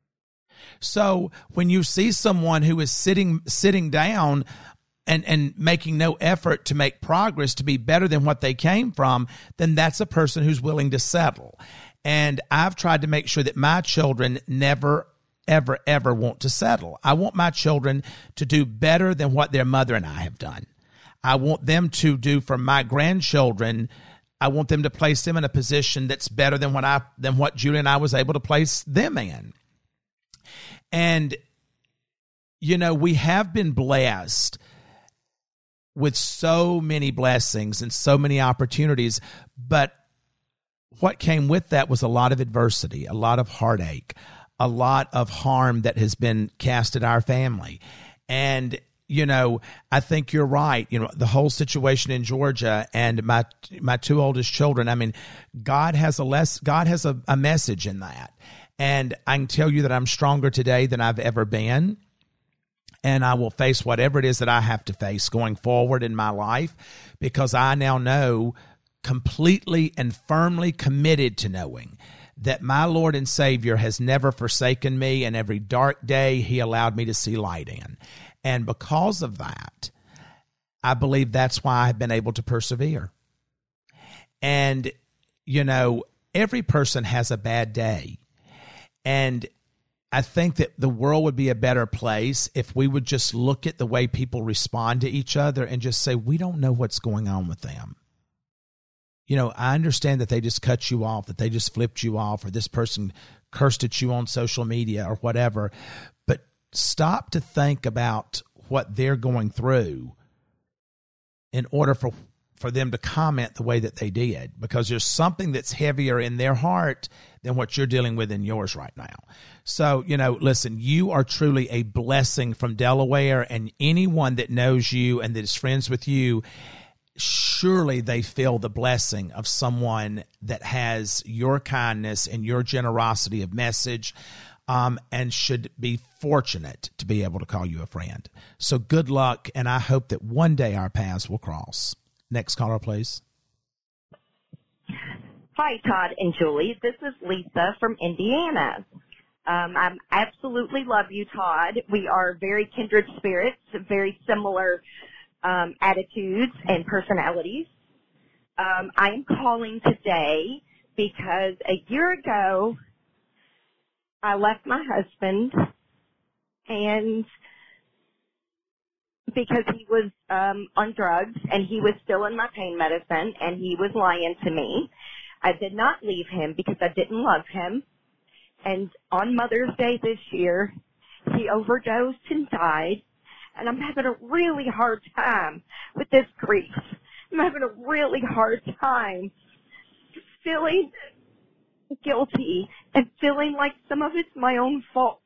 So when you see someone who is sitting sitting down and, and making no effort to make progress to be better than what they came from, then that's a person who's willing to settle. And I've tried to make sure that my children never, ever, ever want to settle. I want my children to do better than what their mother and I have done. I want them to do for my grandchildren. I want them to place them in a position that's better than what I, than what Julie and I was able to place them in. And, you know, we have been blessed with so many blessings and so many opportunities, but what came with that was a lot of adversity, a lot of heartache, a lot of harm that has been cast at our family. And, you know, I think you're right. You know, the whole situation in Georgia and my my two oldest children, I mean, God has a less God has a, a message in that. And I can tell you that I'm stronger today than I've ever been. And I will face whatever it is that I have to face going forward in my life, because I now know, completely and firmly committed to knowing, that my Lord and Savior has never forsaken me, and every dark day he allowed me to see light in. And because of that, I believe that's why I've been able to persevere. And, you know, every person has a bad day. And I think that the world would be a better place if we would just look at the way people respond to each other and just say, we don't know what's going on with them. You know, I understand that they just cut you off, that they just flipped you off, or this person cursed at you on social media or whatever. But stop to think about what they're going through in order for, for them to comment the way that they did, because there's something that's heavier in their heart than what you're dealing with in yours right now. So, you know, listen, you are truly a blessing from Delaware, and anyone that knows you and that is friends with you, surely they feel the blessing of someone that has your kindness and your generosity of message, um, and should be fortunate to be able to call you a friend. So good luck, and I hope that one day our paths will cross. Next caller, please. Hi, Todd and Julie. This is Lisa from Indiana. Um, I absolutely love you, Todd. We are very kindred spirits, very similar Um, attitudes and personalities. Um, I am calling today because a year ago I left my husband, and because he was um, on drugs and he was still in my pain medicine and he was lying to me. I did not leave him because I didn't love him. And on Mother's Day this year, he overdosed and died. And I'm having a really hard time with this grief. I'm having a really hard time feeling guilty and feeling like some of it's my own fault.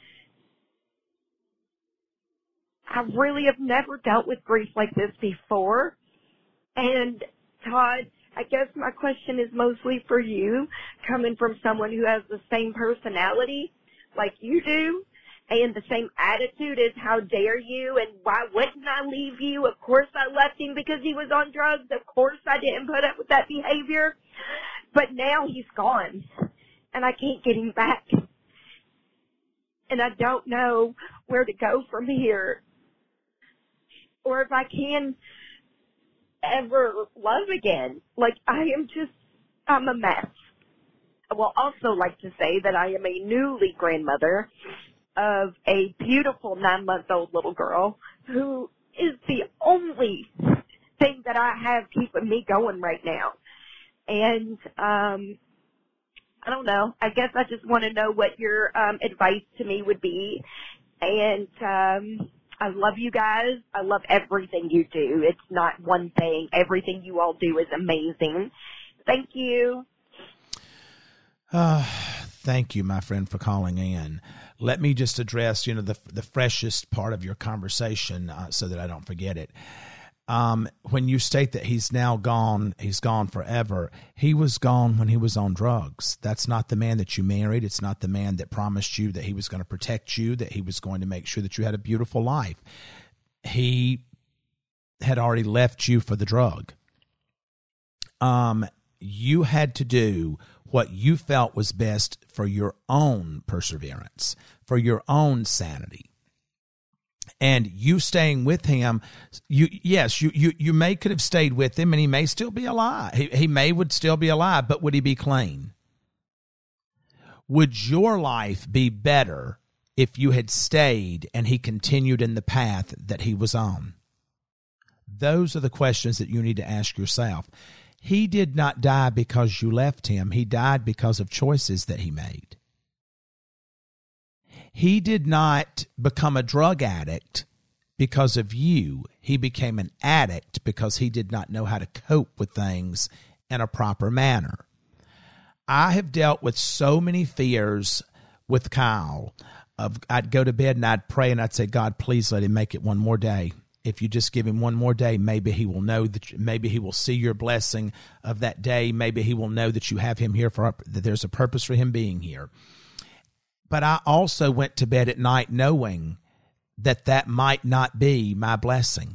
I really have never dealt with grief like this before. And Todd, I guess my question is mostly for you, coming from someone who has the same personality like you do, and the same attitude as how dare you, and why wouldn't I leave you? Of course I left him because he was on drugs. Of course I didn't put up with that behavior. But now he's gone, and I can't get him back. and I don't know where to go from here, or if I can ever love again. Like, I am just, I'm a mess. I will also like to say that I am a newly grandmother of a beautiful nine-month-old little girl who is the only thing that I have keeping me going right now. And um, I don't know. I guess I just want to know what your um, advice to me would be. And um, I love you guys. I love everything you do. It's not one thing. Everything you all do is amazing. Thank you. Uh, thank you, my friend, for calling in. Let me just address, you know, the the freshest part of your conversation uh, so that I don't forget it. Um, when you state that he's now gone, he's gone forever, he was gone when he was on drugs. That's not the man that you married. It's not the man that promised you that he was going to protect you, that he was going to make sure that you had a beautiful life. He had already left you for the drug. Um, you had to do what you felt was best for your own perseverance, for your own sanity. And you staying with him, you yes, you you you may could have stayed with him, and he may still be alive. He he may would still be alive, but would he be clean? Would your life be better if you had stayed and he continued in the path that he was on? Those are the questions that you need to ask yourself. He did not die because you left him. He died because of choices that he made. He did not become a drug addict because of you. He became an addict because he did not know how to cope with things in a proper manner. I have dealt with so many fears with Kyle. Of I'd go to bed and I'd pray and I'd say, God, please let him make it one more day. If you just give him one more day, maybe he will know that, maybe he will see your blessing of that day. Maybe he will know that you have him here for, that there's a purpose for him being here. But I also went to bed at night knowing that that might not be my blessing.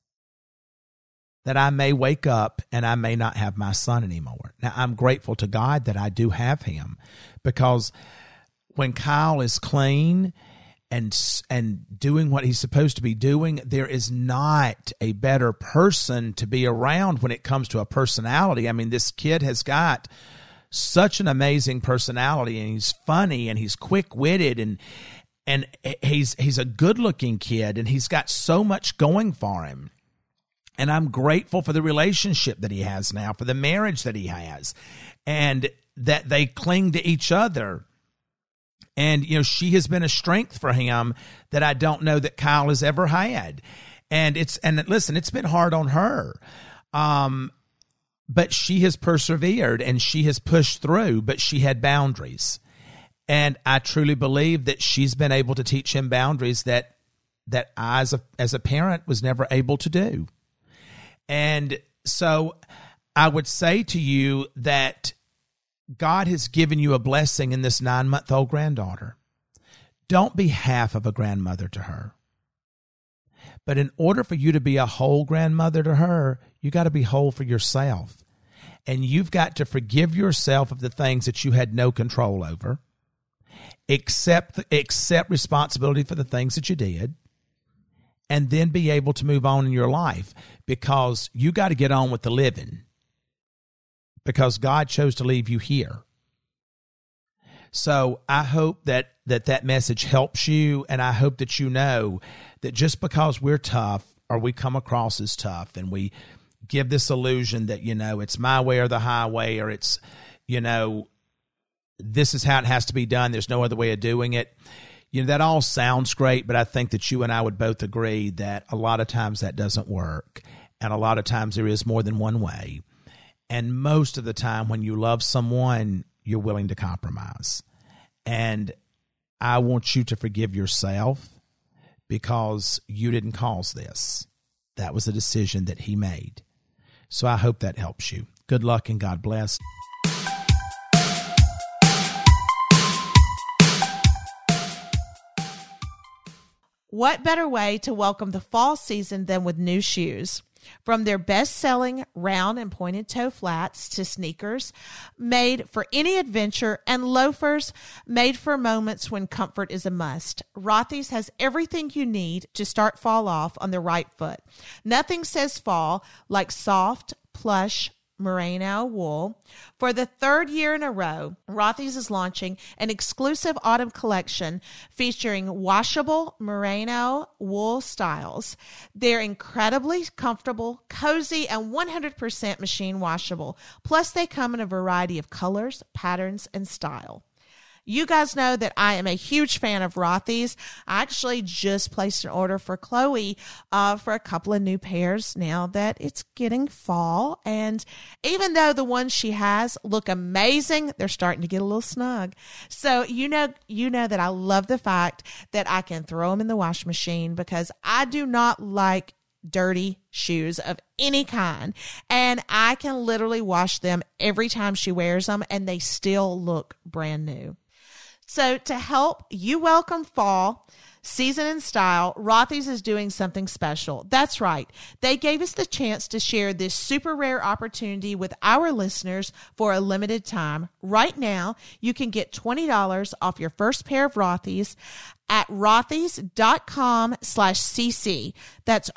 That I may wake up and I may not have my son anymore. Now, I'm grateful to God that I do have him, because when Kyle is clean and and doing what he's supposed to be doing, there is not a better person to be around when it comes to a personality. I mean, this kid has got such an amazing personality, and he's funny and he's quick-witted, and and he's he's a good-looking kid, and he's got so much going for him. And I'm grateful for the relationship that he has now, for the marriage that he has, and that they cling to each other. And, you know, she has been a strength for him that I don't know that Kyle has ever had. And it's, and listen, it's been hard on her. Um, but she has persevered and she has pushed through, but she had boundaries. And I truly believe that she's been able to teach him boundaries that, that I, as a, as a parent, was never able to do. And so I would say to you that God has given you a blessing in this nine-month-old granddaughter. Don't be half of a grandmother to her. But in order for you to be a whole grandmother to her, you got to be whole for yourself. And you've got to forgive yourself of the things that you had no control over. Accept, accept responsibility for the things that you did. And then be able to move on in your life, because you got to get on with the living. Because God chose to leave you here. So I hope that, that that message helps you, and I hope that you know that just because we're tough, or we come across as tough, and we give this illusion that, you know, it's my way or the highway, or it's, you know, this is how it has to be done, there's no other way of doing it. You know, that all sounds great, but I think that you and I would both agree that a lot of times that doesn't work, and a lot of times there is more than one way. And most of the time when you love someone, you're willing to compromise. And I want you to forgive yourself, because you didn't cause this. That was a decision that he made. So I hope that helps you. Good luck and God bless. What better way to welcome the fall season than with new shoes? From their best-selling round and pointed toe flats to sneakers made for any adventure and loafers made for moments when comfort is a must, Rothy's has everything you need to start fall off on the right foot. Nothing says fall like soft, plush, merino wool. For the third year in a row, Rothy's is launching an exclusive autumn collection featuring washable merino wool styles. They're incredibly comfortable, cozy, and one hundred percent machine washable. Plus, they come in a variety of colors, patterns, and style. You guys know that I am a huge fan of Rothy's. I actually just placed an order for Chloe uh, for a couple of new pairs now that it's getting fall. And even though the ones she has look amazing, they're starting to get a little snug. So you know, you know that I love the fact that I can throw them in the wash machine because I do not like dirty shoes of any kind, and I can literally wash them every time she wears them and they still look brand new. So to help you welcome fall, season and style, Rothy's is doing something special. That's right. They gave us the chance to share this super rare opportunity with our listeners for a limited time. Right now, you can get twenty dollars off your first pair of Rothy's at rothys.com slash cc. That's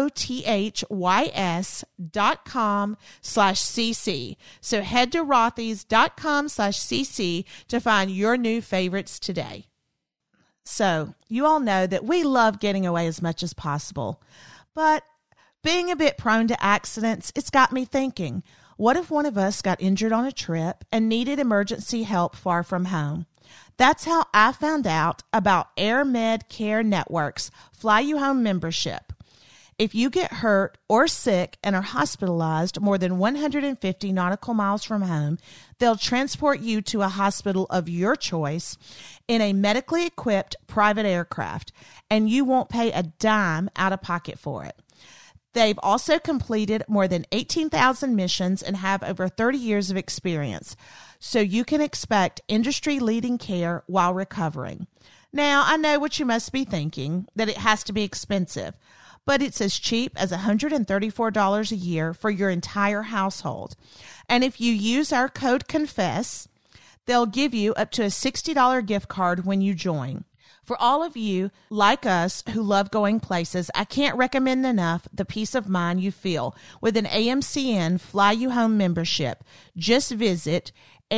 R-O-T-H-Y-S dot com slash cc. So head to rothys.com slash cc to find your new favorites today. So you all know that we love getting away as much as possible, but being a bit prone to accidents, it's got me thinking, what if one of us got injured on a trip and needed emergency help far from home? That's how I found out about AirMed Care Network's Fly You Home membership. If you get hurt or sick and are hospitalized more than one hundred fifty nautical miles from home, they'll transport you to a hospital of your choice in a medically equipped private aircraft, and you won't pay a dime out of pocket for it. They've also completed more than eighteen thousand missions and have over thirty years of experience, so you can expect industry-leading care while recovering. Now, I know what you must be thinking, that it has to be expensive, but it's as cheap as one hundred thirty-four dollars a year for your entire household. And if you use our code CONFESS, they'll give you up to a sixty dollars gift card when you join. For all of you like us who love going places, I can't recommend enough the peace of mind you feel with an A M C N Fly You Home membership. Just visit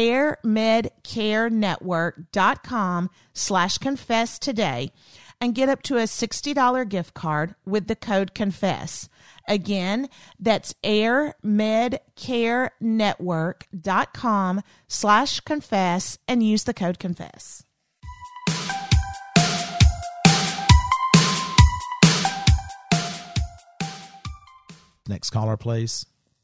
airmedcarenetwork.com slash confess today and get up to a sixty dollars gift card with the code CONFESS. Again, that's airmedcarenetwork.com slash confess and use the code CONFESS. Next caller, please.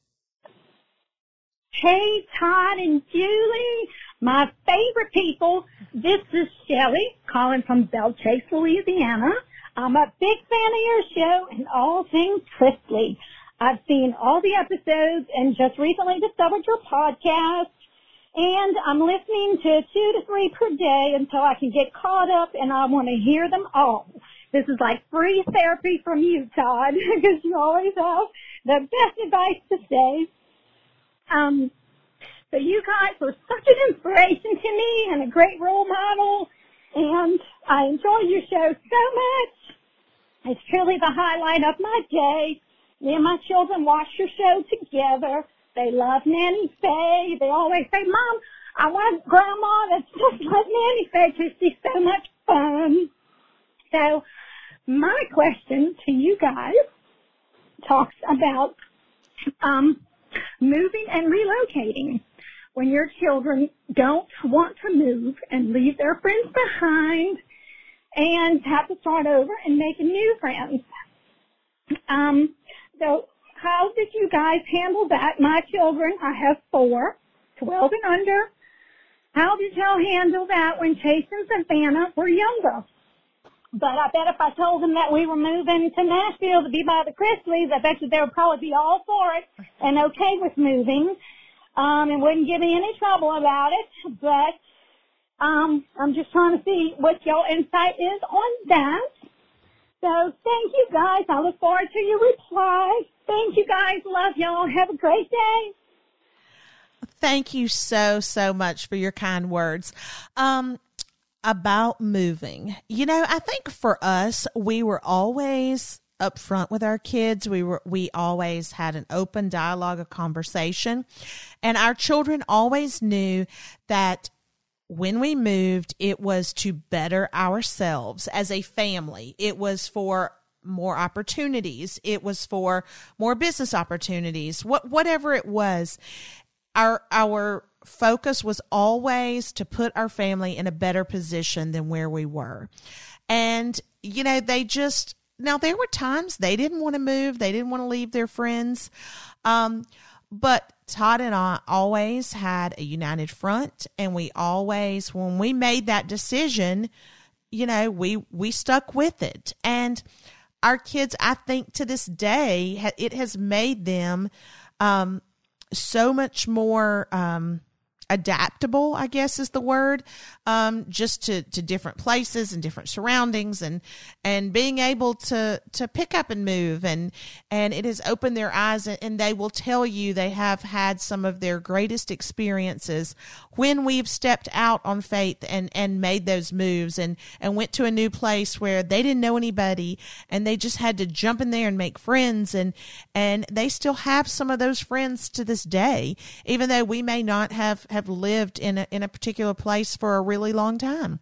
Hey, Todd and Julie, my favorite people. This is Shelley calling from Belle Chase, Louisiana. I'm a big fan of your show and all things Chrisley. I've seen all the episodes and just recently discovered your podcast. And I'm listening to two to three per day until I can get caught up, and I want to hear them all. This is like free therapy from you, Todd, because you always have the best advice to say. Um, so you guys were such an inspiration to me and a great role model, and I enjoy your show so much. It's truly the highlight of my day. Me and my children watch your show together. They love Nanny Faye. They always say, Mom, I want Grandma that's just like Nanny Faye because she's so much fun. So my question to you guys talks about um, moving and relocating. When your children don't want to move and leave their friends behind and have to start over and make new friends. Um, so how did you guys handle that? My children, I have four, twelve and under. How did y'all handle that when Chase and Savannah were younger? But I bet if I told them that we were moving to Nashville to be by the Chrisleys, I bet you they would probably be all for it and okay with moving, um, and wouldn't give me any trouble about it. But um, I'm just trying to see what your insight is on that. So thank you, guys. I look forward to your reply. Thank you, guys. Love y'all. Have a great day. Thank you so, so much for your kind words. Um, about moving, you know, I think for us, we were always upfront with our kids. We were, we always had an open dialogue, a conversation, and our children always knew that when we moved, it was to better ourselves as a family. It was for more opportunities. It was for more business opportunities, what, whatever it was. Our, our focus was always to put our family in a better position than where we were. And, you know, they just, now there were times they didn't want to move. They didn't want to leave their friends. Um, but Todd and I always had a united front, and we always, when we made that decision, you know, we, we stuck with it. And our kids, I think to this day, it has made them, um, so much more um, adaptable, I guess is the word, um, just to, to different places and different surroundings, and and being able to to pick up and move, and and it has opened their eyes, and they will tell you they have had some of their greatest experiences when we've stepped out on faith and and made those moves, and and went to a new place where they didn't know anybody, and they just had to jump in there and make friends, and and they still have some of those friends to this day, even though we may not have have lived in a in a particular place for a really long time.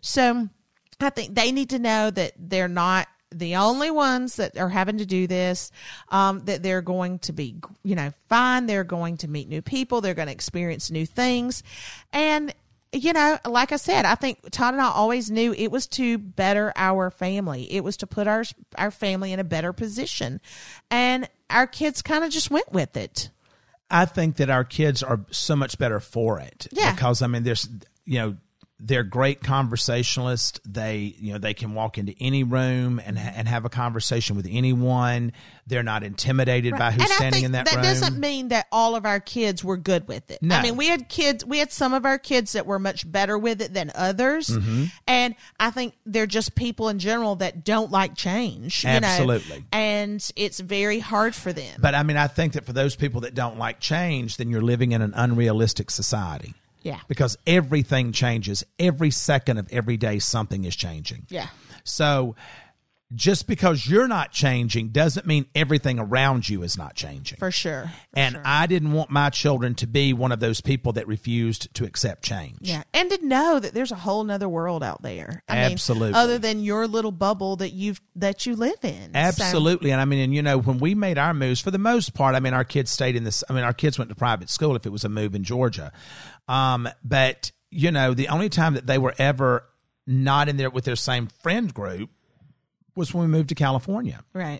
So I think they need to know that they're not the only ones that are having to do this, um, that they're going to be, you know, fine. They're going to meet new people. They're going to experience new things. And, you know, like I said, I think Todd and I always knew it was to better our family. It was to put our, our family in a better position. And our kids kind of just went with it. I think that our kids are so much better for it. Yeah. Because, I mean, there's, you know, they're great conversationalists. They, you know, they can walk into any room and and have a conversation with anyone. They're not intimidated Right. by who's and standing I think in that, that room. doesn't mean that all of our kids were good with it. No. I mean, we had kids, we had some of our kids that were much better with it than others. Mm-hmm. And I think they're just people in general that don't like change. You Absolutely. know, and it's very hard for them. But I mean, I think that for those people that don't like change, then you're living in an unrealistic society. Yeah. Because everything changes. Every second of every day, something is changing. Yeah. So just because you're not changing doesn't mean everything around you is not changing. For sure. For and sure. I didn't want my children to be one of those people that refused to accept change. Yeah. And to know that there's a whole nother world out there. I Absolutely. mean, other than your little bubble that you've, that you live in. Absolutely. So, and I mean, and you know, when we made our moves, for the most part, I mean, our kids stayed in this, I mean, our kids went to private school if it was a move in Georgia. Um, but you know, the only time that they were ever not in there with their same friend group was when we moved to California. Right.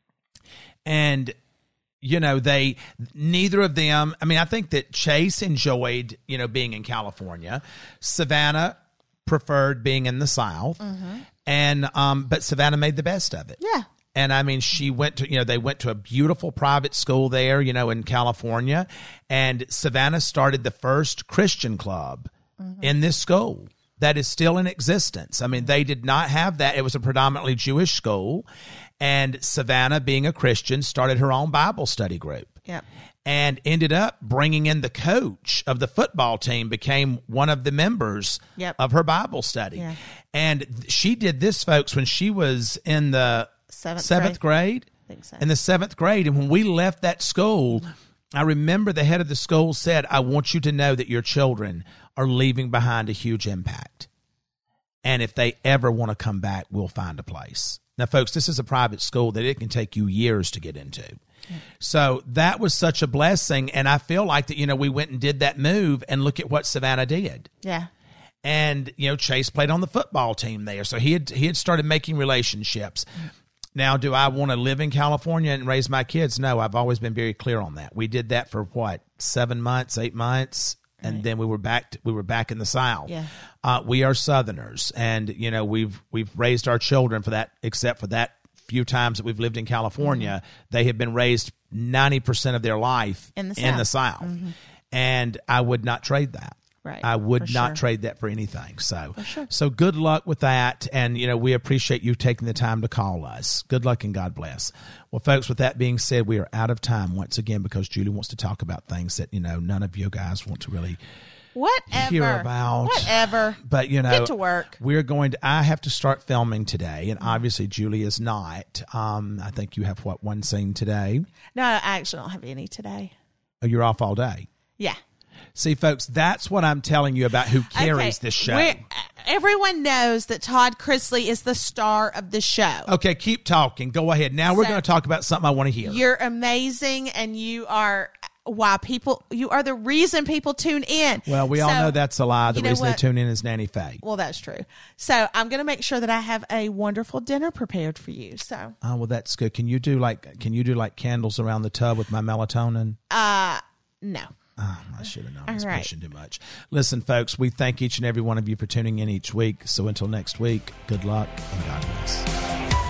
And, you know, they, neither of them, I mean, I think that Chase enjoyed, you know, being in California. Savannah preferred being in the South. Mm-hmm. And, um, but Savannah made the best of it. Yeah. And I mean, she went to, you know, they went to a beautiful private school there, you know, in California. And Savannah started the first Christian club mm-hmm. in this school that is still in existence. I mean, they did not have that. It was a predominantly Jewish school. And Savannah, being a Christian, started her own Bible study group. Yep. And ended up bringing in the coach of the football team, became one of the members yep. of her Bible study. Yeah. And she did this, folks, when she was in the Seventh, seventh grade. grade? I think so. In the seventh grade. And when we left that school, I remember the head of the school said, I want you to know that your children are leaving behind a huge impact. And if they ever want to come back, we'll find a place. Now, folks, this is a private school that it can take you years to get into. Yeah. So that was such a blessing. And I feel like that, you know, we went and did that move, and look at what Savannah did. Yeah. And, you know, Chase played on the football team there. So he had, he had started making relationships. Mm. Now, do I want to live in California and raise my kids? No, I've always been very clear on that. We did that for what, seven months, eight months, and right. then we were back. To, we were back in the South. Yeah. Uh, we are Southerners, and you know we've we've raised our children for that. Except for that few times that we've lived in California, mm-hmm. they have been raised ninety percent of their life in the South. In the South. Mm-hmm. And I would not trade that. Right. I would For not sure. trade that for anything. So, For sure. so good luck with that. And, you know, we appreciate you taking the time to call us. Good luck and God bless. Well, folks, with that being said, we are out of time once again because Julie wants to talk about things that, you know, none of you guys want to really Whatever. hear about. Whatever. But, you know, Get to work. We're going to, I have to start filming today. And obviously Julie is not. Um, I think you have what, one scene today? No, I actually don't have any today. Oh, you're off all day. Yeah. See, folks, that's what I'm telling you about who carries Okay, this show. we're- Everyone knows that Todd Chrisley is the star of the show. Okay, keep talking. Go ahead. Now we're So- going to talk about something I want to hear. You're amazing, and you are why people. You are the reason people tune in. Well, we all So, know that's a lie. The you know reason they what? tune in is Nanny Faye. Well, that's true. So I'm going to make sure that I have a wonderful dinner prepared for you. So, Oh, well, that's good. Can you do like Can you do like candles around the tub with my melatonin? uh, no. Oh, I should have known. I was All right. pushing too much. Listen, folks, we thank each and every one of you for tuning in each week. So until next week, good luck and God bless.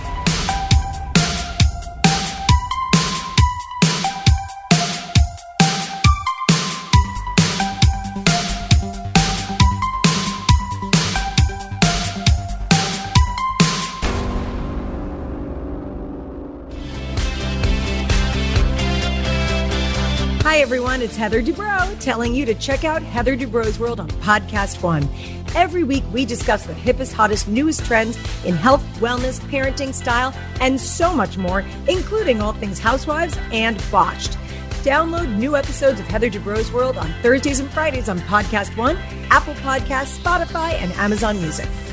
Hi, everyone. It's Heather Dubrow telling you to check out Heather Dubrow's World on Podcast One. Every week, we discuss the hippest, hottest, newest trends in health, wellness, parenting, style, and so much more, including all things housewives and botched. Download new episodes of Heather Dubrow's World on Thursdays and Fridays on Podcast One, Apple Podcasts, Spotify, and Amazon Music.